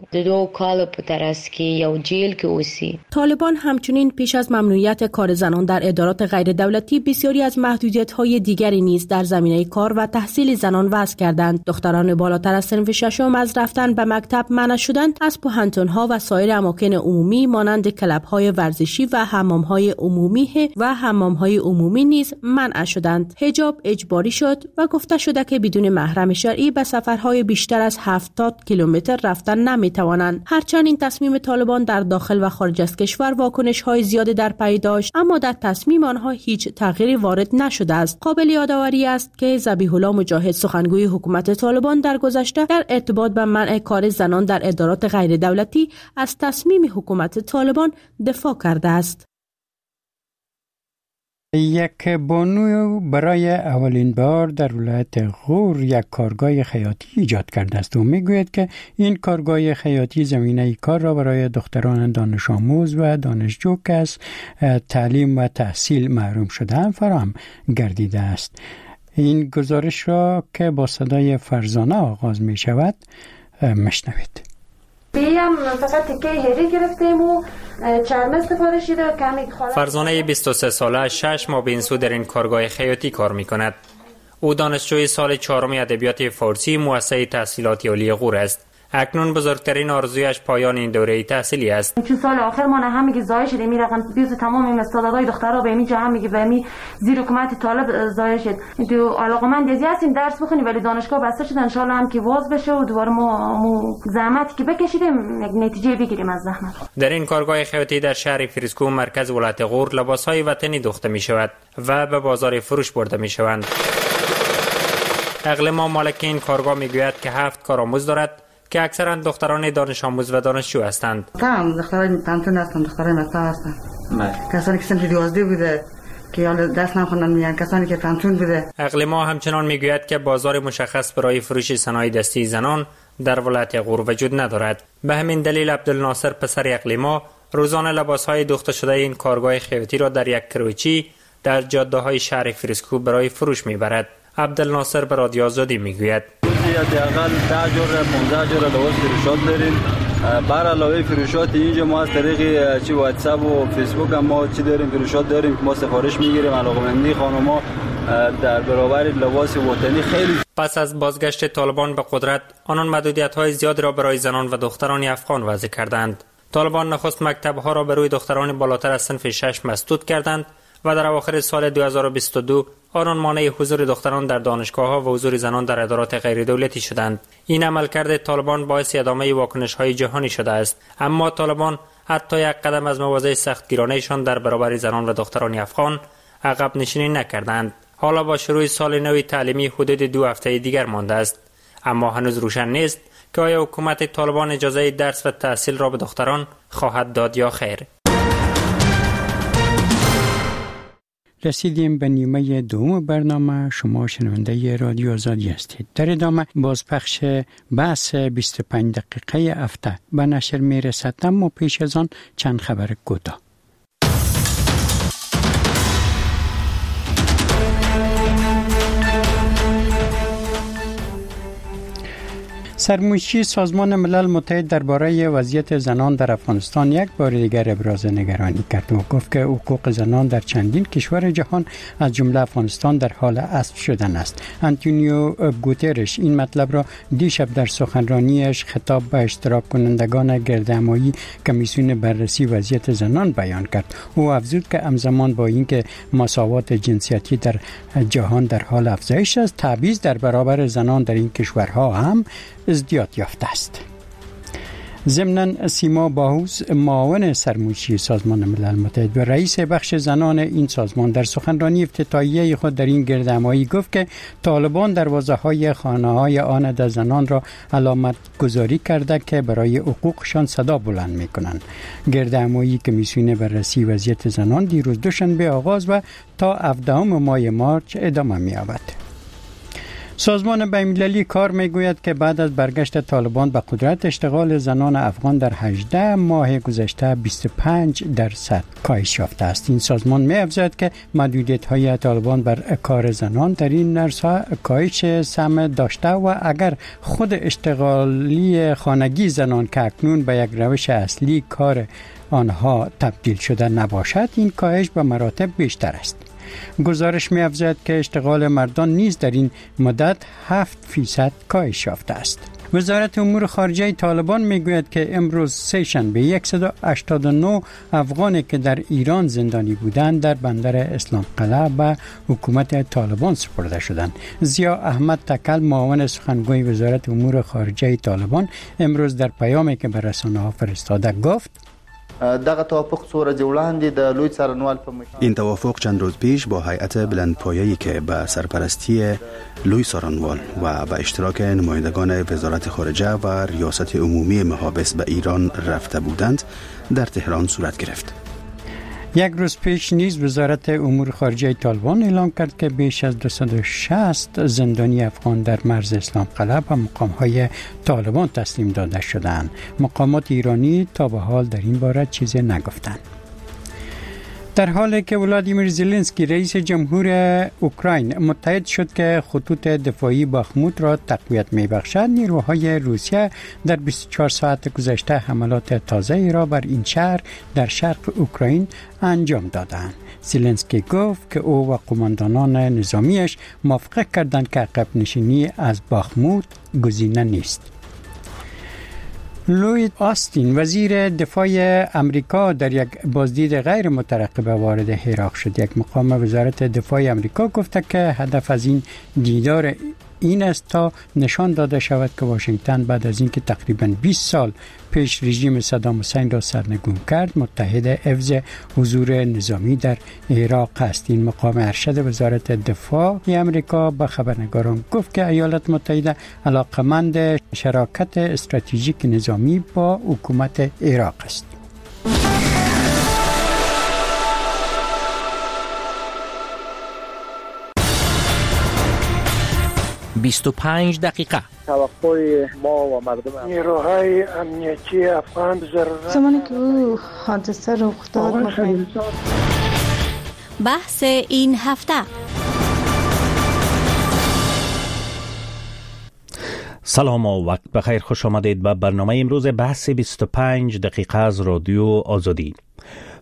طالبان همچنین پیش از ممنوعیت کار زنان در ادارات غیر دولتی بسیاری از محدودیت‌های دیگری نیز در زمینه کار و تحصیل زنان وضع کردند. دختران بالاتر از صنف ششم از رفتن به مکتب منع شدند. از پوهنتون‌ها و سایر اماکن عمومی مانند کلب‌های ورزشی و حمام‌های عمومی و حمام‌های عمومی نیز منع شدند. حجاب اجباری شد و گفته شده که بدون محرم شرعی به سفرهای بیشتر از هفتاد کیلومتر رفتن نمی‌توانند. هرچند این تصمیم طالبان در داخل و خارج از کشور واکنش‌های زیادی در پی داشت، اما در تصمیم آنها هیچ تغییری وارد نشده است. قابل یادآوری است که ذبیح الله مجاهد سخنگوی حکومت طالبان در گذشته در ارتباط به منع کار زنان در ادارات غیر دولتی از تصمیم حکومت طالبان دفاع کرده است. یک بانو برای اولین بار در ولایت غور یک کارگاه خیاطی ایجاد کرده است و میگوید که این کارگاه خیاطی زمینه کار را برای دختران دانش آموز و دانشجو که از تعلیم و تحصیل محروم شده‌اند فراهم گردیده است. این گزارش را که با صدای فرزانه آغاز می شود مشنوید. بیم فقط تکه هری گرفتیم و چرمه استفاده شده. فرزانه بیست و سه ساله شش ماه به این سو در این کارگاه خیاطی کار می کند. او دانشجوی سال چهارم ادبیات فارسی مؤسسه تحصیلات عالی غور است. اکنون بزرگترین آرزویش پایان این دوره تحصیلی است. چون سال آخر ما هم میگه ضایع شده، می رقم بیز تمام این استعدادهای دخترها به می جا هم میگه به می زیر حکومت طالب ضایع شد. تو علاقمند ازی هستیم درس بخونیم ولی دانشگاه بسته شد. ان شاء الله هم که واز بشه و دوباره ما مو زحمتی که بکشیدیم یک نتیجه بگیریم از زحمت. در این کارگاه خیاطی در شهر فریسکو مرکز ولایت غور لباسهای وطنی دوخته می شود و به بازار فروش برده می شوند. اقلیم مالک این کارگاه میگوید که هفت کارآموز دارد که اکثرا دختران دانش آموز و دانشجو هستند. تمام دختران پانتون هستند، دختران مکتب هستند. کسانی که سنف دوازده بوده که حالا دست نخوندن میان، کسانی که پانتون بوده. اقلیما همچنان میگوید که بازار مشخص برای فروش صنایع دستی زنان در ولایت غور وجود ندارد. به همین دلیل عبدالناصر پسر اقلیما روزانه لباسهای دوخته شده این کارگاه خیاطی را در یک کروچی در جاده‌های شهر فریسکو برای فروش میبرد. عبدالناصر به رادیو آزادی میگوید حداقل ده جور پانزده جور لباس فروشات داریم. بر علاوه فروشات اینجا ما از طریق چی واتساپ و فیسبوک هم ما چی داریم فروشات داریم که ما سفارش میگیریم. علاقمندی خانم‌ها در برابر لباس وطنی خیلی. پس از بازگشت طالبان به قدرت، آنان محدودیت‌های زیاد را برای زنان و دختران افغان وضع کردند. طالبان نخست مکتب‌ها را به روی دختران بالاتر از صنف شش مسدود کردند و در اواخر سال دو هزار و بیست و دو آنان مانع حضور دختران در دانشگاه‌ها و حضور زنان در ادارات غیر دولتی شدند. این عملکرد طالبان باعث ادامه واکنش‌های جهانی شده است، اما طالبان حتی یک قدم از مواضع سختگیرانه‌شان در برابر زنان و دختران افغان عقب نشینی نکردند. حالا با شروع سال نو تعلیمی حدود دو هفته دیگر مانده است، اما هنوز روشن نیست که آیا حکومت طالبان اجازه درس و تحصیل را به دختران خواهد داد یا خیر. رسیدیم به نیمه دوم برنامه. شما شنونده رادیو آزادی هستید. در ادامه بازپخش بحث بیست و پنج دقیقه هفته به نشر میرسد، اما پیش از آن چند خبر کوتاه. سرمنشی سازمان ملل متحد درباره وضعیت زنان در افغانستان یک بار دیگر ابراز نگرانی کرد و گفت که حقوق زنان در چندین کشور جهان از جمله افغانستان در حال اسب شدن است. آنتونیو گوترش این مطلب را دیشب در سخنرانیش خطاب به اشتراک کنندگان گردهمایی کمیسیون بررسی وضعیت زنان بیان کرد. او افزود که همزمان با اینکه مساوات جنسیتی در جهان در حال افزایش است، تبعیض در برابر زنان در این کشورها هم ازدیاد یافته است. ضمناً سیما باهوس معاون سرمنشی سازمان ملل متحد و رئیس بخش زنان این سازمان در سخنرانی افتتاحیه خود در این گردهمایی گفت که طالبان دروازه‌های خانه‌های آن زنان را علامت گذاری کرده که برای حقوقشان صدا بلند می‌کنند. گردهمایی کمیسیون بررسی وضعیت زنان دیروز دوشنبه آغاز و تا هفدهم ماه مارچ ادامه می‌یابد. سازمان بین‌المللی کار میگوید که بعد از برگشت طالبان به قدرت، اشتغال زنان افغان در هجده ماه گذشته بیست و پنج درصد کاهش یافته است. این سازمان می‌افزاید که محدودیت‌های طالبان بر کار زنان در این عرصه کاهش سهم داشته و اگر خود اشتغالی خانگی زنان که اکنون به یک روش اصلی کار آنها تبدیل شده نباشد، این کاهش به مراتب بیشتر است. گزارش می افزاید که اشتغال مردان نیز در این مدت هفت فیصد کاهش یافته است. وزارت امور خارجه طالبان می گوید که امروز سه شنبه صد و هشتاد و نه افغانی که در ایران زندانی بودند در بندر اسلام قلعه به حکومت طالبان سپرده شدند. ضیا احمد تکل معاون سخنگوی وزارت امور خارجه طالبان امروز در پیامی که به رسانه‌ها فرستاده گفت دغه توافق څو ورځې وړاندې د لوی څارنوال په مشرۍ این توافق چند روز پیش با هیئت بلندپایه‌ای که به سرپرستی لوی څارنوال و به اشتراک نمایندگان وزارت خارجه و ریاست عمومی محابس به ایران رفته بودند در تهران صورت گرفت. یک روز پیش نیز وزارت امور خارجه طالبان اعلام کرد که بیش از دویست و شصت زندانی افغان در مرز اسلام قلعه به مقام‌های طالبان تسلیم داده شدند. مقامات ایرانی تا به حال در این باره چیزی نگفتند. در حالی که ولادیمیر زلنسکی رئیس جمهور اوکراین متحد شد که خطوط دفاعی باخموت را تقویت می‌بخشد، نیروهای روسیه در بیست و چهار ساعت گذشته حملات تازه‌ای را بر این شهر در شرق اوکراین انجام دادند. زلنسکی گفت که او و قماندانان نظامیش موافقت کردند که عقب نشینی از باخموت گزینه نیست. لوید آستین وزیر دفاع امریکا در یک بازدید غیر مترقبه وارد عراق شد. یک مقام وزارت دفاع امریکا گفته که هدف از این دیدار این است تا نشان داده شود که واشنگتن بعد از اینکه تقریباً بیست سال پیش رژیم صدام حسین را سرنگون کرد، متحد حفظ حضور نظامی در عراق است. این مقام ارشد وزارت دفاع امریکا به خبرنگاران گفت که ایالات متحده علاقمند شراکت استراتژیک نظامی با حکومت عراق است. بیست و پنج دقیقه توقع ما و مردم نیروهای امنیتی افغان ضرورت زمانی که او حادثه رخ داد. بحث این هفته. سلام و وقت بخیر، خوش آمدید به برنامه امروز بحث بیست و پنج دقیقه از رادیو آزادی.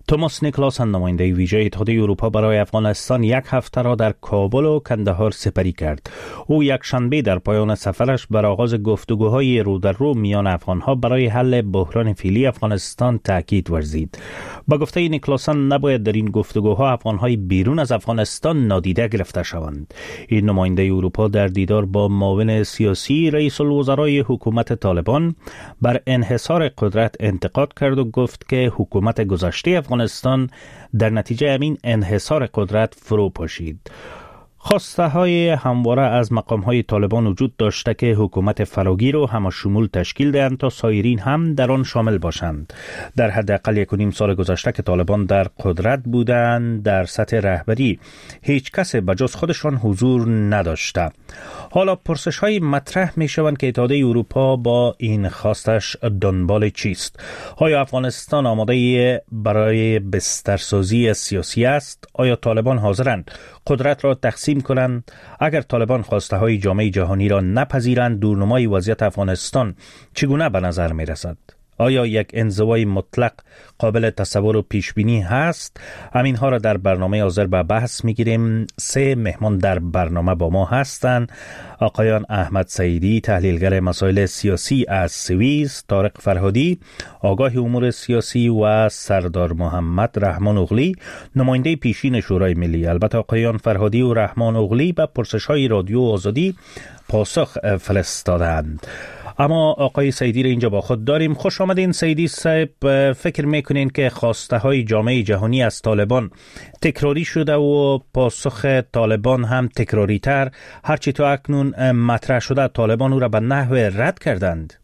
توماس نیکلاسن نماینده ویژه اتحادیه اروپا برای افغانستان یک هفته را در کابل و کندهار سپری کرد. او یک شنبه در پایان سفرش بر آغاز گفتگوهای رو در رو میان افغانها برای حل بحران فعلی افغانستان تاکید ورزید. با گفته نیکلاسن نباید در این گفتگوها افغانهای بیرون از افغانستان نادیده گرفته شوند. این نماینده اروپا در دیدار با معاون سیاسی رئیس الوزرای حکومت طالبان بر انحصار قدرت انتقاد کرد و گفت که حکومت گذشته افغانستان در نتیجه همین انحصار قدرت فرو پاشید. خواسته های همواره از مقام های طالبان وجود داشته که حکومت فراگیر و همشمول تشکیل دهند تا سایرین هم در آن شامل باشند. در حداقل یک و نیم سال گذشته که طالبان در قدرت بودند، در سطح رهبری هیچ کس بجز خودشان حضور نداشته. حالا پرسش های مطرح می شوند که اتحادیه اروپا با این خواستش دنبال چیست؟ آیا افغانستان آماده برای بسترسازی سیاسی است؟ آیا طالبان حاضرند قدرت را تقسیم کنند؟ اگر طالبان خواسته های جامعه جهانی را نپذیرند، دورنمای وضعیت افغانستان چگونه به نظر می رسد؟ آیا یک انزوای مطلق قابل تصور و پیش بینی هست؟ همین ها را در برنامه حاضر به بحث می گیریم. سه مهمان در برنامه با ما هستند: آقایان احمد سعیدی، تحلیلگر مسائل سیاسی از سوئیس، طارق فرهادی، آگاه امور سیاسی، و سردار محمد رحمان اغلی، نماینده پیشین شورای ملی. البته آقایان فرهادی و رحمان اغلی به پرسش‌های رادیو آزادی پاسخ فرستادند. اما آقای سعیدی را اینجا با خود داریم. خوش آمدین سعیدی صاحب. فکر میکنین که خواسته های جامعه جهانی از طالبان تکراری شده و پاسخ طالبان هم تکراری تر هرچی تا اکنون مطرح شده طالبان او را به نحو رد کردند؟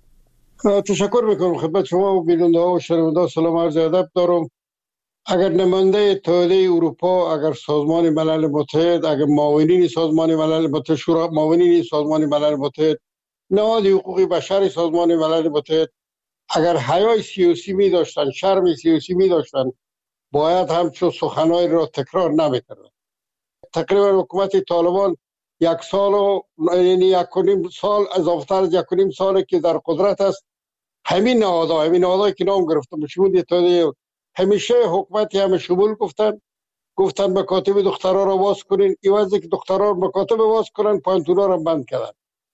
تشکر میکنم خدمت شما و بیننده ها و شنونده ها. سلام عرض ادب دارم. اگر نماینده اتحادیه اروپا، اگر سازمان ملل متحد، اگر معاونین سازمان ملل متحد، شورا معاونین سازمان ملل متحد، نهاد حقوق بشر سازمان ملل متحد اگر حیای سیاسی می داشتن، شرم سیاسی می داشتن، باید همچون سخنهای را تکرار نمی کردن. تقریبا حکومت طالبان یک سال و یعنی یک و نیم سال، اضافه از یک و نیم سال که در قدرت است، همین نهادها همین نهادهایی که نام گرفتم شمول اتحادیه همیشه حکومتی همه شمول گفتن گفتن مکاتب دخترها را باز کنین، ایوازی که دخترها مکاتب باز کنن پانتونا را بند کردن.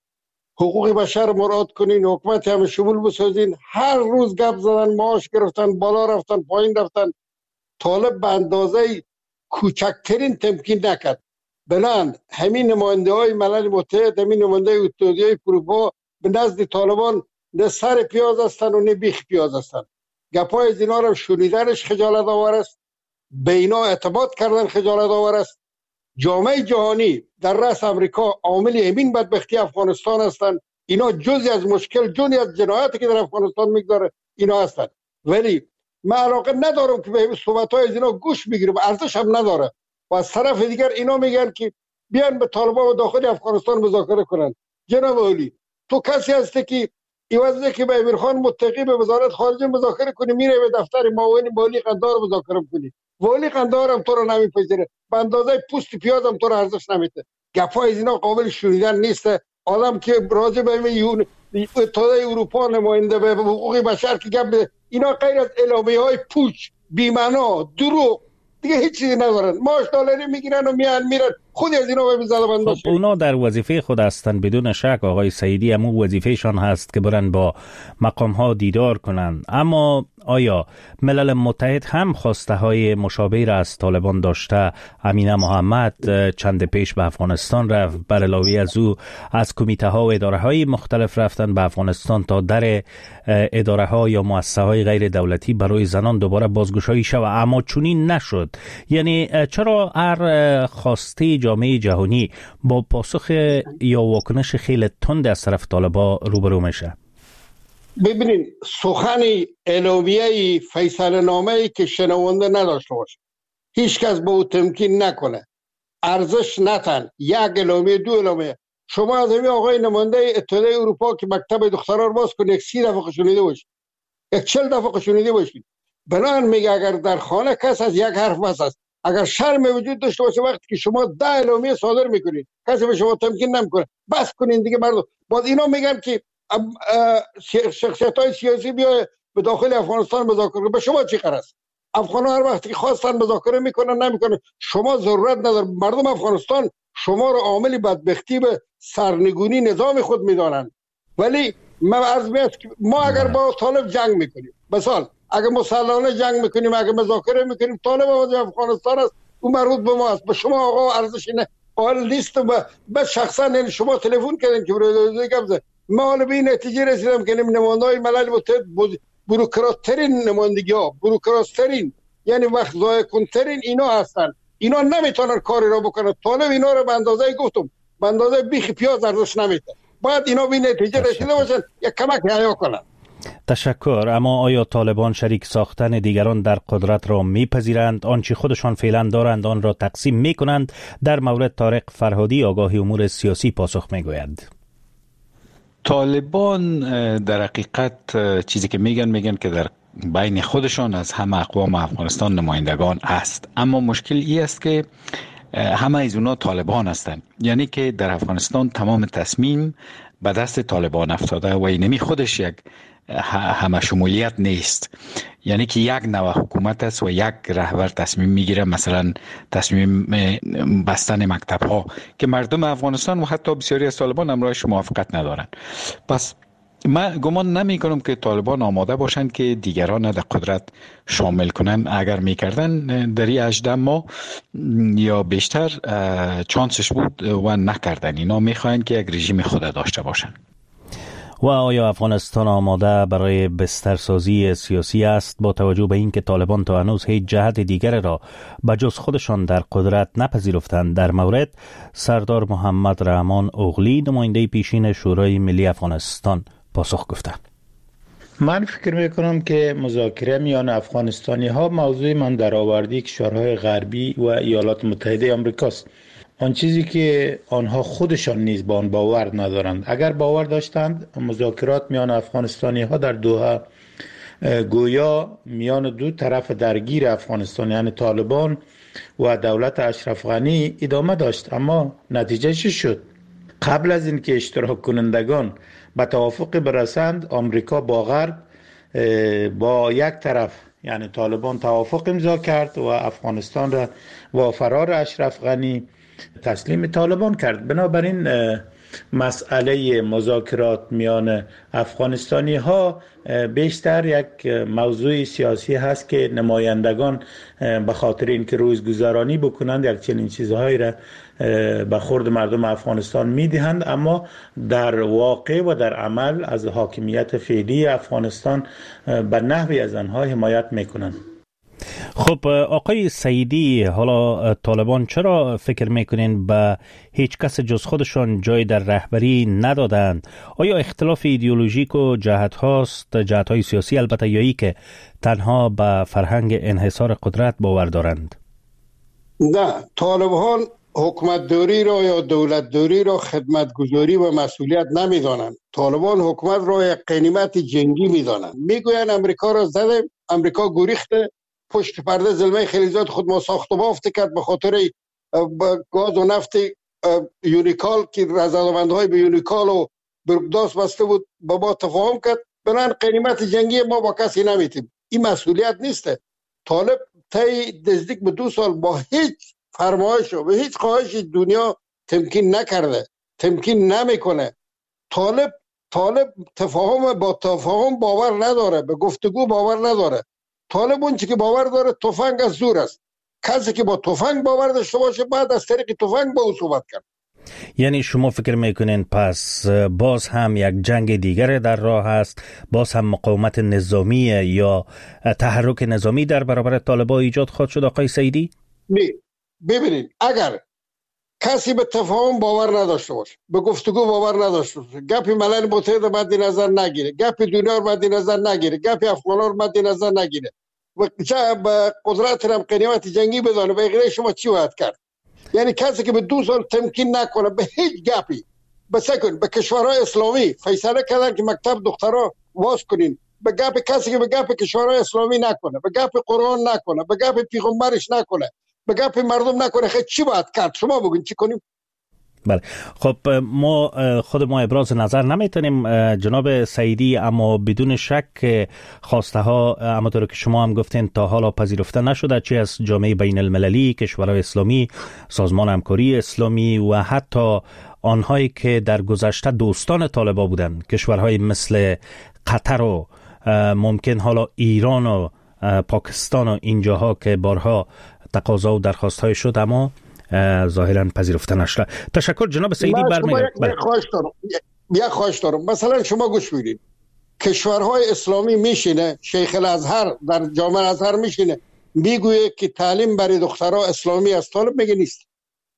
حقوق بشر مراد کنین، حکومت همه شمول بسازین. هر روز گپ زدن، معاش گرفتن، بالا رفتن، پایین رفتن. طالب به اندازه کوچکترین تمکین نکرد. بلند همین نماینده های ملل متحد، همین نماینده اتحادیه اروپا به نزد طالبان نه سر پیاز هستن و نه بیخ پیاز هستن. گپای از اینا را شنیدنش خجالت آور است، به اینا اعتماد کردن خجالت آور است. جامعه جهانی در رأس امریکا عامل همین بدبختی افغانستان هستند. اینا جزئی از مشکل، جزئی از جنایاتی که در افغانستان میگذاره اینا هستند. ولی من علاقه ندارم که به صحبت‌های از اینا گوش بگیرم، ارزش هم نداره. و از طرف دیگر اینا میگن که بیان به طالبان و داخل افغانستان مذاکره کنن. جناب عالی، تو کسی هستی که ایوازی که به امیرخان متقی به وزارت خارجه مذاکره کنی، میره به دفتر معاون مالی قندهار مذاکره کنی. والی قندهار هم تو رو نمیپذیره، به اندازه پوست پیاز هم تو رو ارزش نمیده. گپای از اینا قابل شنیدن نیست. آدم که راجع به یون اتحادیه اروپا نماینده به حقوق بشر که گپ، اینا غیر از اعلامیه‌های پوچ، بی‌معنا، دروغ، دیگه هیچ چیزی ندارن. ماش دلاری میگیرن و میان میرن. خود از اینا به زدبند باشه. اونا در وظیفه خود هستند بدون شک. آقای سعیدی هم وظیفهشان هست که برن با مقام ها دیدار کنن. اما آیا ملل متحد هم خواسته های مشابه را از طالبان داشته؟ امینه محمد چند پیش به افغانستان رفت، بر علاوه از او از کمیته ها و اداره های مختلف رفتن به افغانستان تا در اداره ها یا مؤسسه های غیر دولتی برای زنان دوباره بازگشایی شود، اما چنین نشد. یعنی چرا هر خواسته جامعه جهانی با پاسخ یا واکنش خیلی تند از طرف طالبان روبرو میشه؟ ببینین، سخن اعلامیه فیصله نامه‌ای که شنونده نداشته باشه، هیچ کس به او تمکین نکنه، ارزش نتن. یک اعلامیه، دو اعلامیه، شما از همین آقای نماینده اتحادیه اروپا که مکتب دخترها رو باز کنید یک سی دفعه شنیده باشید، یک چل دفعه شنیده باشید. بنان میگه اگر در خانه کس از یک حرف بس است، اگر شرم وجود داشته باشه وقتی که شما ده اعلامیه صادر میکنید کسی به شما تمکین نمیکنه، بس کنین دیگه مردم. باز اینا میگن که شخصیت های سیاسی بیای به داخل افغانستان مذاکره. به شما چی قرار است؟ افغان هر وقتی که خواستن مذاکره میکنن نمیکنن. شما ضرورت نداره. مردم افغانستان شما رو عامل بدبختی به سرنگونی نظام خود میدانند. ولی ما عرض میاد ما اگر با طالب جنگ میکنیم، مثلا اگر مسلحانه جنگ میکنیم، اگر مذاکره میکنیم، طالب آمده افغانستان است، اون مربوط به ما است. به شما آقا ارزش نه قائل نیست. به شخصا یعنی شما تلفن کردین که برای گفت ما حالا به این نتیجه رسیدم که نماینده‌های ملل متحد بوروکرات‌ترین نمایندگی ها، بوروکرات‌ترین یعنی وقت ضایع کن‌ترین اینا هستن. اینا نمیتونن کاری را بکنن. طالب اینا رو به اندازه گفتم به اندازه بیخ پیاز ارزش نمیده. باید اینا به نتیجه رسیده باشن یک کمک حیا کنن. تشکر. اما آیا طالبان شریک ساختن دیگران در قدرت را میپذیرند؟ آنچه خودشان فعلا دارند آن را تقسیم میکنند؟ در مورد طارق فرهادی آگاهی امور سیاسی پاسخ میگوید. طالبان در حقیقت چیزی که میگن میگن که در بین خودشان از همه اقوام افغانستان نمایندگان است، اما مشکل این است که همه از اونا طالبان هستند. یعنی که در افغانستان تمام تصمیم به دست طالبان افتاده و اینمی خودش یک همه شمولیت نیست. یعنی که یک نوع حکومت است و یک رهبر تصمیم میگیره، مثلا تصمیم بستن مکتب ها که مردم افغانستان و حتی بسیاری از طالبان امرایش موافقت ندارن. پس من گمان نمی کنم که طالبان آماده باشند که دیگران در قدرت شامل کنند. اگر میکردن در این هجده ماه یا بیشتر چانسش بود و نکردن. اینا میخواین که یک رژیم خود داشته باشند. و آیا افغانستان آماده برای بسترسازی سیاسی است با توجه به اینکه طالبان تا هنوز هیچ جهت دیگر را بجز خودشان در قدرت نپذیرفتند؟ در مورد سردار محمد رحمان اوغلی نماینده پیشین شورای ملی افغانستان پاسخ گفتند. من فکر میکنم که مذاکره میان افغانستانی ها موضوع من درآوردی کشورهای غربی و ایالات متحده آمریکاست. آن چیزی که آنها خودشان نیز با آن باور ندارند. اگر باور داشتند مذاکرات میان افغانستانی ها در دوحه گویا میان دو طرف درگیر افغانستان یعنی طالبان و دولت اشرف غنی ادامه داشت. اما نتیجه چی شد؟ قبل از اینکه اشتراک کنندگان به توافق برسند، آمریکا با غرب با یک طرف یعنی طالبان توافق امضا کرد و افغانستان را با فرار اشرف غنی تسلیم طالبان کرد. بنابراین مسئله مذاکرات میان افغانستانی ها بیشتر یک موضوع سیاسی هست که نمایندگان به خاطر اینکه روزگذرانی بکنند یک چنین چیزهایی را به خورد مردم افغانستان میدهند، اما در واقع و در عمل از حاکمیت فعلی افغانستان به نحوی از آنها حمایت میکنند. خب آقای سعیدی، حالا طالبان چرا فکر میکنین به هیچ کس جز خودشان جای در رهبری ندادند؟ آیا اختلاف ایدئولوژیک و جهت هاست، جهت های سیاسی البته، یا ای که تنها به فرهنگ انحصار قدرت باور دارند؟ نه، طالبان حکومت دوری را یا دولت دوری را خدمتگزاری و مسئولیت نمیدانند. طالبان حکومت را یک قنیمت جنگی میدانند. میگویند امریکا را زدیم، امریکا گریخته، پشت پرده زلمه خیلی زیاد خود ما ساخت و بافت کرد به خاطر گاز و نفت یونیکال که رضامندهای به یونیکال و برگداس بسته بود با ما تفاهم کرد. بنان قنیمت جنگی ما با کسی نمیتیم. این مسئولیت نیسته. طالب طی نزدیک به دو سال با هیچ فرمایش و به هیچ خواهش دنیا تمکین نکرده، تمکین نمیکنه. طالب طالب تفاهم با تفاهم باور نداره، به گفتگو باور نداره. طالب اون چی که باور داره تفنگ از زور است. کسی که با تفنگ باور داشته باشه بعد از طریق تفنگ با او صحبت کرد. یعنی شما فکر میکنین پس باز هم یک جنگ دیگر در راه است، باز هم مقاومت نظامی یا تحرک نظامی در برابر طالبان ایجاد خواهد شد آقای سعیدی؟ نه، ببینید اگر کسی به تفاهم باور نداشته باشه، به گفتگو باور نداشته باشه، گپ ملل متحد مد نظر نگیره، گپ دنیا رو مد نظر نگیره، گپ افغانان رو مد نظر نگیره و چه به قدرت هم قنیمت جنگی بدانه، به غیر شما چی باید کرد؟ یعنی کسی که به دو سال تمکین نکنه به هیچ گپی بسکن به کشورهای اسلامی فیصله کردن که مکتب دخترها واس کنین، به گپ کسی که به گپ کشورهای اسلامی نکنه، به گپ قرآن نکنه، به گپ پیغمبرش نکنه، به گپ مردم نکنه، خیلی چی باید کرد؟ شما بگین چی کنیم؟ بله خب ما خود ما ابراز نظر نمیتونیم جناب سعیدی، اما بدون شک خواسته ها همونطور که شما هم گفتین تا حالا پذیرفته نشده، چه از جامعه بین المللی، کشورهای اسلامی، سازمان همکاری اسلامی و حتی آنهایی که در گذشته دوستان طالبان بودند، کشورهای مثل قطر و ممکن حالا ایران و پاکستان و اینجاها که بارها تقاضا و درخواست های شد اما ظاهرا پذیرفته نشده. تشکر جناب سعیدی. برمیگردم یک خواهش دارم یک خواهش دارم مثلا شما گوش بدید، کشورهای اسلامی میشینه، شیخ الازهر در جامعه الازهر میشینه میگویه که تعلیم برای دخترها اسلامی است، طالب میگه نیست.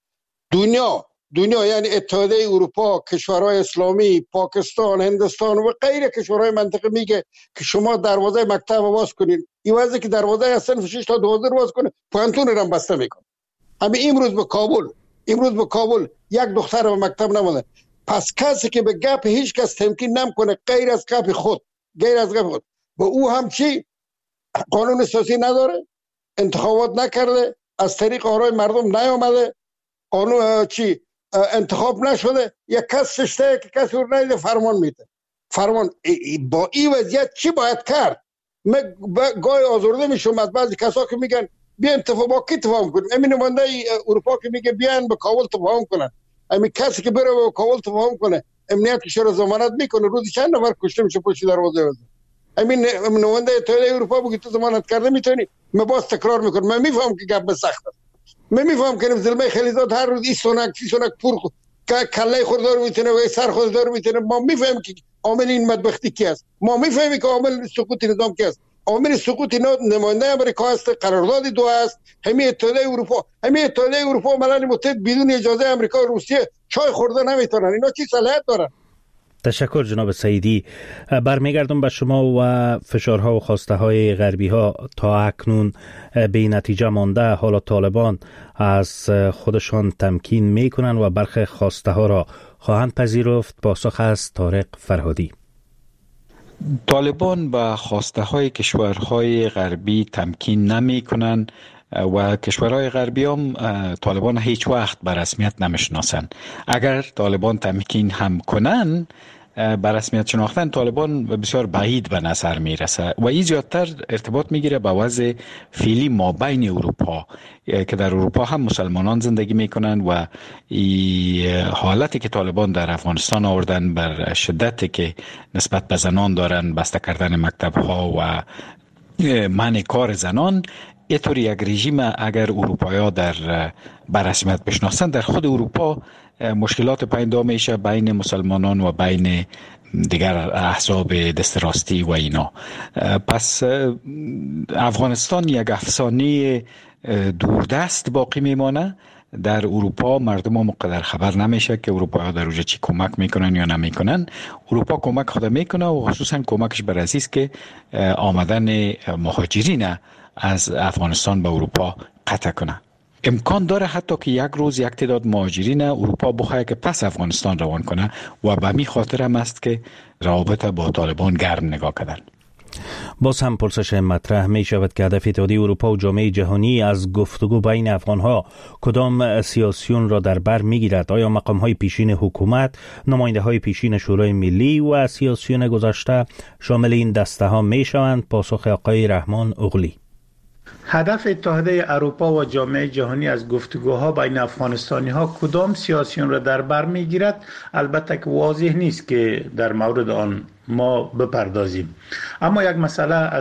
دنیا دنیا یعنی اتحادیه اروپا، کشورهای اسلامی، پاکستان، هندوستان و غیره کشورهای منطقه میگه که شما دروازه مکتب باز کنید، این وضعی که دروازه از صنف شش تا دوازده باز کنه پانتون رو بسته میکنه. همین امروز به کابل امروز به کابل یک دختر به مکتب نمونده. پس کسی که به گپ هیچ کس تمکین نمیکنه غیر از گپ خود غیر از گپ خود به او هم چی قانون اساسی نداره، انتخابات نکرده، از طریق آرای مردم نیامده، قانون چی انتخاب نشده، یک کس ششته که کسی رو نیده فرمان میده. فرمان با این وضعیت چی باید کرد؟ من گاهی آزرده میشم از بعضی کسا که میگن بیاین تفاهم با کی تفاهم کنیم. همین نماینده اروپا که میگه بیاین به کابل تفاهم کنن، همین کسی که بره به کابل تفاهم کنه امنیتش رو ضمانت میکنه روزی چند نفر کشته میشه پشت دروازه وزن. همین نماینده اتحادیه اروپا بگه تو ضمانت کرده میتونی. من باز تکرار میکنم، من میفهم که گپ سخت است، من میفهم که زلمه خلیزات هر روز این سونک سی سونک پور کله خوردار میتونه و سر خوردار میتونه. ما میفهمیم که عامل این بدبختی کی است، ما میفهمیم که عامل سقوط نظام کی است. عامل سقوط نماینده امریکا است، قرارداد دو است، همین اتحادیه اروپا، همین اتحادیه اروپا و ملل متحد بدون اجازه امریکا و روسیه چای خورده نمیتونن. اینا چی صلاحیت دارن؟ تشکر جناب سعیدی. برمیگردم به شما و فشارها و خواسته های غربی ها تا اکنون به نتیجه مانده. حالا طالبان از خودشان تمکین میکنن و برخی خواسته ها را خواهند پذیرفت. پاسخ از طارق فرهادی. طالبان به خواسته های کشورهای غربی تمکین نمی کنن و کشورهای غربی هم طالبان هیچ وقت به رسمیت نمیشناسن. اگر طالبان تمکین هم کنن به رسمیت شناختن طالبان بسیار بعید به نظر میرسه و این زیادتر ارتباط میگیره به وضع فعلی ما بین اروپا که در اروپا هم مسلمانان زندگی میکنن و این حالتی که طالبان در افغانستان آوردن بر شدتی که نسبت به زنان دارن، بسته کردن مکتب ها و منع کار زنان، اینطور یک رژیم اگر اروپایی در بررسمیت بشناسن در خود اروپا مشکلات پیدا میشه بین مسلمانان و بین دیگر احزاب دست راستی و اینا. پس افغانستان یک افسانه دوردست باقی میمانه. در اروپا مردم مقدر خبر نمیشه که اروپا در اوجه چی کمک میکنن یا نمیکنن. اروپا کمک خود میکنه و خصوصا کمکش بر عزیز که آمدن مهاجرین از افغانستان به اروپا قطع کنه. امکان داره حتی که یک روز یک تعداد مهاجرین اروپا بخواه که پس افغانستان روان کنه و به می خاطر هم است که روابط با طالبان گرم نگاه کردن. باز هم پرسش مطرح می شود که هدف اتحادیه اروپا و جامعه جهانی از گفتگو بین افغانها کدام سیاسیون را در بر می گیرد؟ آیا مقام های پیشین حکومت، نماینده های پیشین شورای ملی و سیاسیون گذشته شامل این دسته ها می شوند؟ پاسخ آقای رحمان اغلی. هدف اتحادیه اروپا و جامعه جهانی از گفتگوها بین افغانستانی ها کدام سیاسیون را در بر می گیرد البته که واضح نیست که در مورد آن ما بپردازیم. اما یک مسئله از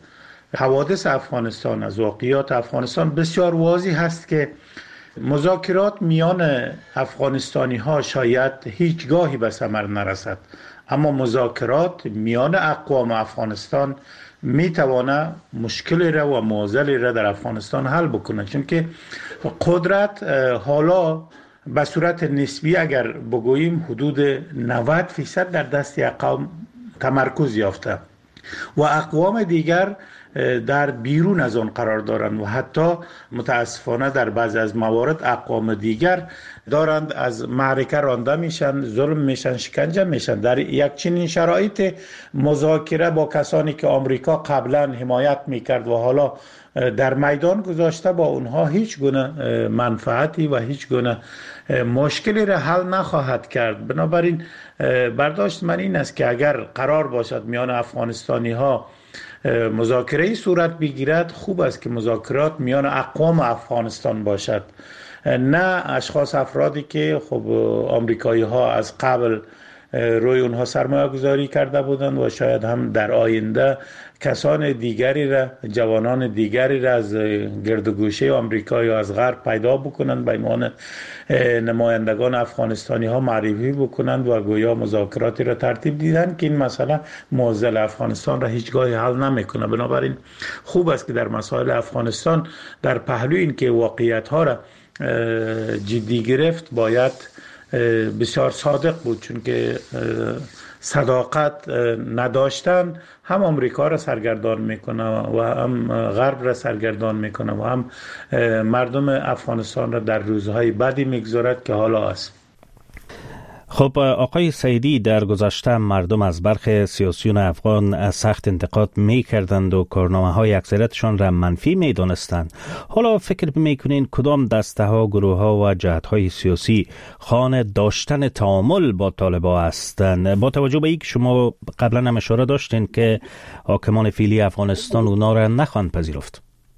حوادث افغانستان، از واقعیات افغانستان بسیار واضح هست که مذاکرات میان افغانستانی ها شاید هیچگاهی به ثمر نرسد، اما مذاکرات میان اقوام افغانستان می توانه مشکلی را و معضلی را در افغانستان حل بکنه، چون که قدرت حالا به صورت نسبی اگر بگوییم حدود نود فیصد در دست اقوام تمرکز یافته و اقوام دیگر در بیرون از آن قرار دارند و حتی متاسفانه در بعضی از موارد اقوام دیگر دارند از معرکه رانده میشن، ظلم میشن، شکنجه میشن. در یک چنین شرایط مذاکره با کسانی که آمریکا قبلا حمایت میکرد و حالا در میدان گذاشته، با اونها هیچ گونه منفعتی و هیچ گونه مشکلی را حل نخواهد کرد. بنابراین برداشت من این است که اگر قرار باشد میان افغانستانی ها مذاکره صورت بگیرد، خوب است که مذاکرات میان اقوام افغانستان باشد، نه اشخاص افرادی که خب آمریکایی ها از قبل روی اونها سرمایه گذاری کرده بودند و شاید هم در آینده کسان دیگری را، جوانان دیگری را از گردوگوشه آمریکا یا از غرب پیدا بکنند، به عنوان نمایندگان افغانستانی ها معرفی بکنند و گویا مذاکراتی را ترتیب دیدن که این مسئله معضل افغانستان را هیچگاه حل نمیکنه. بنابراین خوب است که در مسائل افغانستان در پهلو این که واقعیت ها را جدی گرفت باید بسیار صادق بود، چون که صداقت نداشتن هم آمریکا را سرگردان میکنه و هم غرب را سرگردان میکنه و هم مردم افغانستان را در روزهای بدی میگذارد که حالا است. خب آقای سعیدی، در گذشته مردم از برخی سیاسیون افغان سخت انتقاد می کردند و کارنامه های اکثریتشان را منفی می دانستند. حالا فکر می کنین کدام دسته ها، گروه ها و جهت های سیاسی خواهان داشتن تعامل با طالبان هستند، با توجه به اینکه شما قبلا هم اشاره داشتین که حاکمان فعلی افغانستان اونا را نخواهند پذیرفت؟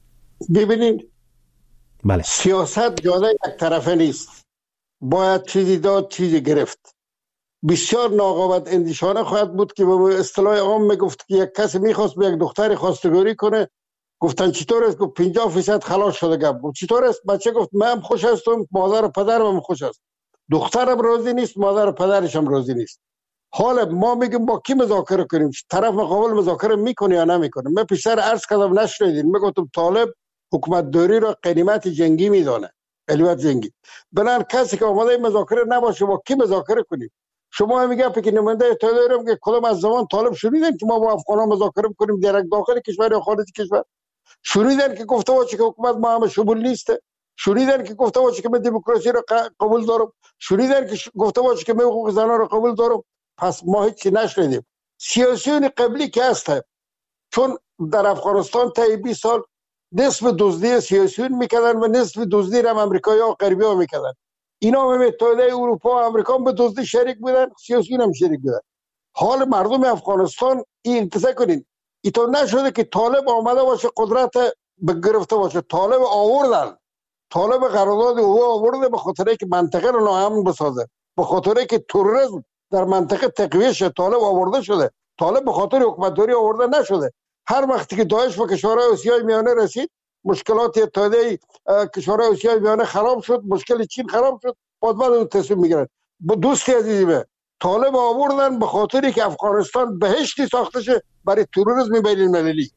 ببینید، بله، سیاست جاده یک طرفه نیست، باید چیزی داد چیزی گرفت. بسیار ناقابل اندیشانه خواهد بود که به اصطلاح عام میگفت که یک کسی میخواست به یک دختر خواستگاری کنه، گفتن چطور است؟ گفت پنجاه فیصد خلاص شده. گفت گفت چطور است؟ بچه گفت من خوش هستم، مادر و پدرم خوش است. دخترم راضی نیست، مادر و پدرش هم راضی نیست. حالا ما میگیم با کی مذاکره کنیم؟ طرف مقابل مذاکره میکنه یا نمیکنه؟ من پیشتر عرض کردم نشنیدین، میگفتم طالب حکومت داری را قنیمت جنگی میدانه، قنیمت جنگی. بنان کسی که آماده مذاکره نباشه با کی مذاکره کنیم؟ شما میگه که نماینده طالب که کدام از زمان طالب شنیدن که ما با افغانان مذاکره کنیم در داخل کشور یا خارج کشور؟ شنیدن که گفته باشه که حکومت ما هم شمول نیسته؟ شنیدن که گفته باشه که من دموکراسی را قبول دارم؟ شنیدن که گفته باشه که من حقوق زنان را قبول دارم؟ پس ما هیچ نشنیدیم. سیاسیون قبلی که هست، چون در افغانستان تا بیست سال نصف دزدی سیاسیون میکردن و نصف دزدی را امریکایی ها و غربی ها میکردن. اینا هم متحده اروپا و امریکا به دزدی شریک بودن، سیاسیون هم شریک بودن. حال مردم افغانستان این انتظار کنین، ایتو نشده که طالب آمده باشه قدرت بگرفته باشه. طالب آوردن، طالب قرارداد او آورده به خاطر که منطقه رو ناامن بسازه، به خاطر که تروریسم در منطقه تقویه شه. طالب آورده شده، طالب به خاطر حکومتداری آورده نشده. هر وقتی که داعش به کشورهای آسیای میانه رسید، مشکلات اتحادیه کشورهای آسیای میانه خراب شد، مشکل چین خراب شد، بعد بعد تصمیم میگیرن. با دوستی عزیزی طالب آوردن به خاطری که افغانستان بهشتی ساخته شه برای تروریسم بین المللی.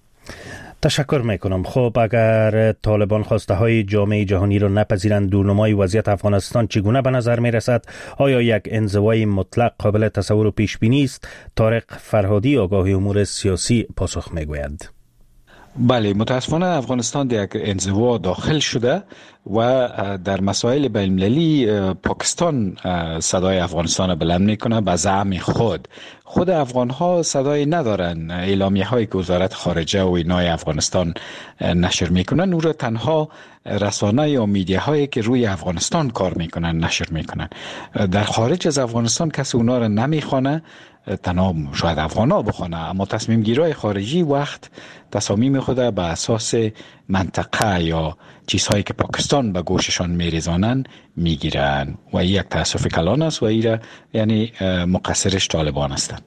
تشکر میکنم. خب اگر طالبان خواسته های جامعه جهانی را نپذیرند، دورنمای وضعیت افغانستان چگونه به نظر می رسد؟ آیا یک انزوای مطلق قابل تصور و پیش بینی است؟ طارق فرهادی، آگاه امور سیاسی، پاسخ میگوید. بله، متاسفانه افغانستان در یک انزوا داخل شده و در مسائل بین المللی پاکستان صدای افغانستان را بلند میکنه به زعم خود. خود افغان ها صدای ندارن. اعلامیه های که وزارت خارجه و اینای افغانستان نشر میکنن او را تنها رسانه یا میدیه هایی که روی افغانستان کار میکنن نشر میکنن. در خارج از افغانستان کسی اونا را نمیخوانه، تنها شاید افغان ها بخوانه، اما تصمیم گیرای خارجی وقت تصامیم خود به اساس منطقه یا چیزهایی که پاکستان به گوششان میریزانن میگیرن و این یک تاسف کلان است و این یعنی مقصرش طالبان هستند.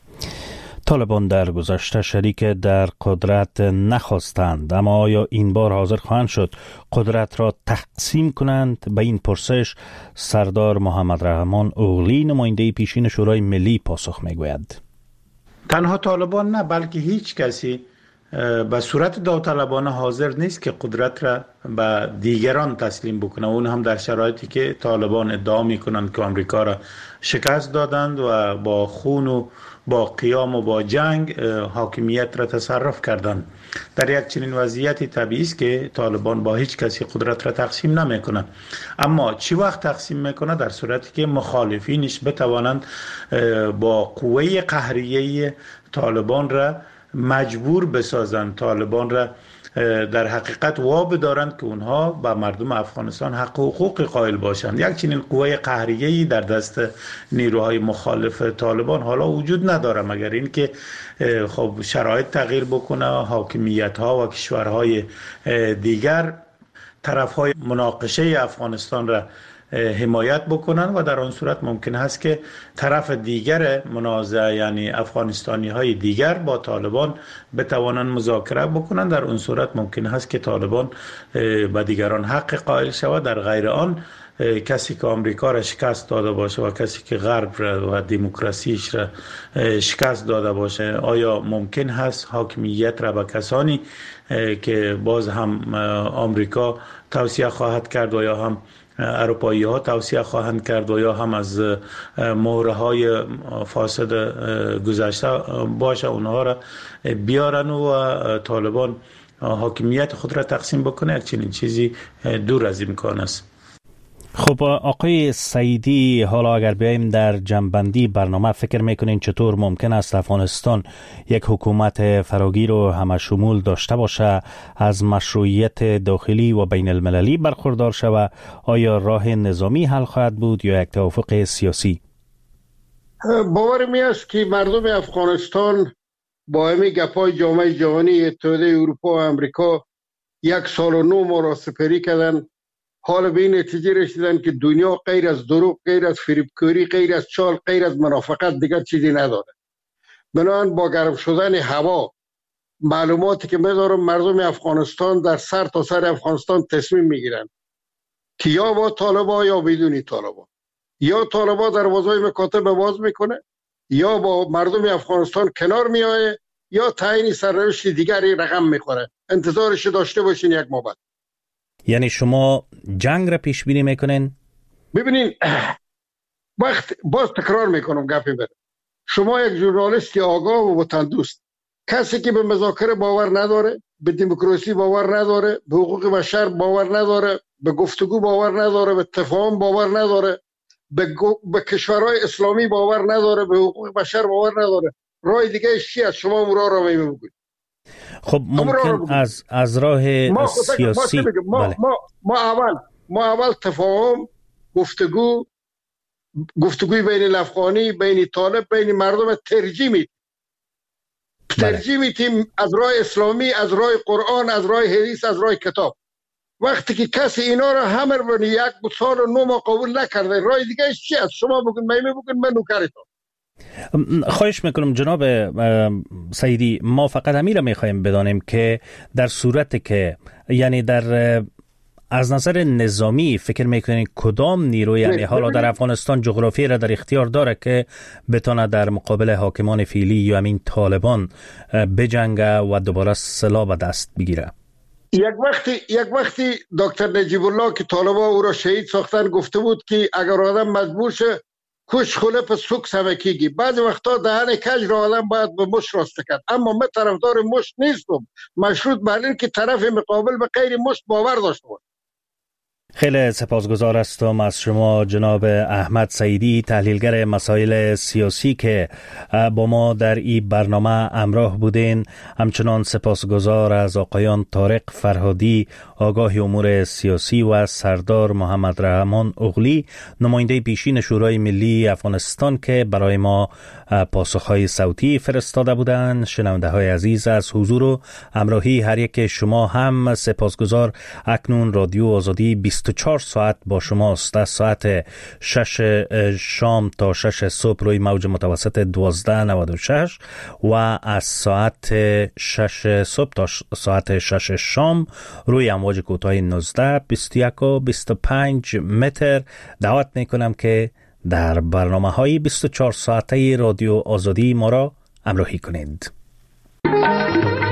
طالبان در گذشته شریک در قدرت نخواستند، اما آیا این بار حاضر خواهند شد قدرت را تقسیم کنند؟ به این پرسش سردار محمد رحمان اوغلی، نماینده پیشین شورای ملی، پاسخ میگوید. تنها طالبان نه، بلکه هیچ کسی به صورت داوطلبانه حاضر نیست که قدرت را به دیگران تسلیم بکنه، اون هم در شرایطی که طالبان ادعا میکنند که آمریکا را شکست دادند و با خون و با قیام و با جنگ حاکمیت را تصرف کردند. در یک چنین وضعیتی طبیعی است که طالبان با هیچ کسی قدرت را تقسیم نمیکنه. اما چی وقت تقسیم میکنه؟ در صورتی که مخالفینش بتوانند با قوه قهریه طالبان را مجبور بسازند، طالبان را در حقیقت واب دارند که اونها به مردم افغانستان حق و حقوق قائل باشند. یک چنین قوه قهریه‌ای در دست نیروهای مخالف طالبان حالا وجود نداره، مگر اینکه خب شرایط تغییر بکنه، حاکمیت ها و کشورهای دیگر طرفهای مناقشه افغانستان را حمایت بکنن و در آن صورت ممکن است که طرف دیگر منازعه یعنی افغانستانی های دیگر با طالبان بتوانند مذاکره بکنن. در آن صورت ممکن است که طالبان به دیگران حق قائل شود. در غیر آن کسی که آمریکا را شکست داده باشه و کسی که غرب را و دموکراسیش را شکست داده باشه، آیا ممکن هست حاکمیت را به کسانی که باز هم آمریکا توصیه خواهد کرد و یا هم اروپایی ها توصیه خواهند کرد و یا هم از مهره های فاسد گذشته باشه اونها را بیارن و طالبان حاکمیت خود را تقسیم بکنه؟ یک چنین چیزی دور از امکان است. خب آقای سعیدی، حالا اگر بیاییم در جنبندی برنامه، فکر میکنین چطور ممکن است افغانستان یک حکومت فراگیر و همه شمول داشته باشه، از مشروعیت داخلی و بین المللی برخوردار شود؟ آیا راه نظامی حل خواهد بود یا یک توافق سیاسی؟ باور می است که مردم افغانستان با همین گپای جامعه جهانی، اتحادیه اروپا و امریکا یک سال و نو ما را سپری کردن، حال به این نتیجه رسیدن که دنیا غیر از دروغ، غیر از فریبکاری، غیر از چال، غیر از منافقت دیگر چیزی نداره. بنابراین با گرم شدن هوا، معلوماتی که می‌دارم، مردم افغانستان در سر تا سر افغانستان تصمیم میگیرن که یا با طالبان یا بدون طالبان، یا طالبان دروازهای مکاتب باز میکنه یا با مردم افغانستان کنار میایه یا تعیین سرنوشت دیگری رقم میخوره. انتظارش داشته باشین یک ما بعد. یعنی شما جنگ را پیش بینی میکنین؟ ببینین، وقت باز تکرار میکنم گپی بره، شما یک ژورنالیست آگاه و وطندوست، کسی که به مذاکره باور نداره، به دموکراسی باور نداره، به حقوق بشر باور نداره، به گفتگو باور نداره، به تفاهم باور نداره، به, به کشورهای اسلامی باور نداره، به حقوق بشر باور نداره، راه دیگه چی است؟ شما مرا را میگید. خب ممکن از از راه ما سیاسی ما, بله. ما ما اول ما اول تفاهم، گفتگو گفتگوی بین الافغانی، بین طالب، بین مردم ترجیح میدیم ترجیح میدیم از راه اسلامی، از راه قرآن، از راه حدیث، از راه کتاب. وقتی که کسی اینا را همه رو یک سال و نو ما قبول نکرده، راه دیگه چی است؟ شما بگین، من بگین، من نوکرتون. خواهش میکنم جناب سعیدی، ما فقط همین را میخوایم بدانیم که در صورت که یعنی در از نظر نظامی فکر میکنید کدام نیروی یعنی حالا در افغانستان جغرافی را در اختیار داره که بتونه در مقابل حاکمان فعلی یا همین طالبان بجنگه و دوباره سلاح به دست بگیره؟ یک وقتی یک وقتی دکتر نجیب الله که طالبان او را شهید ساختن گفته بود که اگر آدم مجبور شه کش خله په سوک سمکیگی، بعضی وقتا دهن کج را آدم باید به مش راسته کرد. اما من طرفدار مش نیستم، مشروط بر این که طرف مقابل به غیر مش باور داشته باشه. خیلی سپاسگزار هستم از شما جناب احمد سعیدی، تحلیلگر مسائل سیاسی که با ما در این برنامه همراه بودین. همچنان سپاسگزار از آقایان طارق فرهادی، آگاه امور سیاسی، و سردار محمد رحمان اغلی، نماینده پیشین شورای ملی افغانستان که برای ما پاسخهای صوتی فرستاده بودند. شنونده های عزیز، از حضور و همراهی هر یک شما هم سپاسگزار. اکنون رادیو آزادی بیست و چهار ساعت با شماست، از ساعت شش شام تا شش صبح روی موج متوسط دوازده نود و شش و از ساعت شش صبح تا ساعت شش شام روی امواج کوتاه نوزده، بیست و یک و بیست و پنج متر. دعوت میکنم که در برنامه های بیست و چهار ساعته رادیو آزادی ما را همراهی کنید.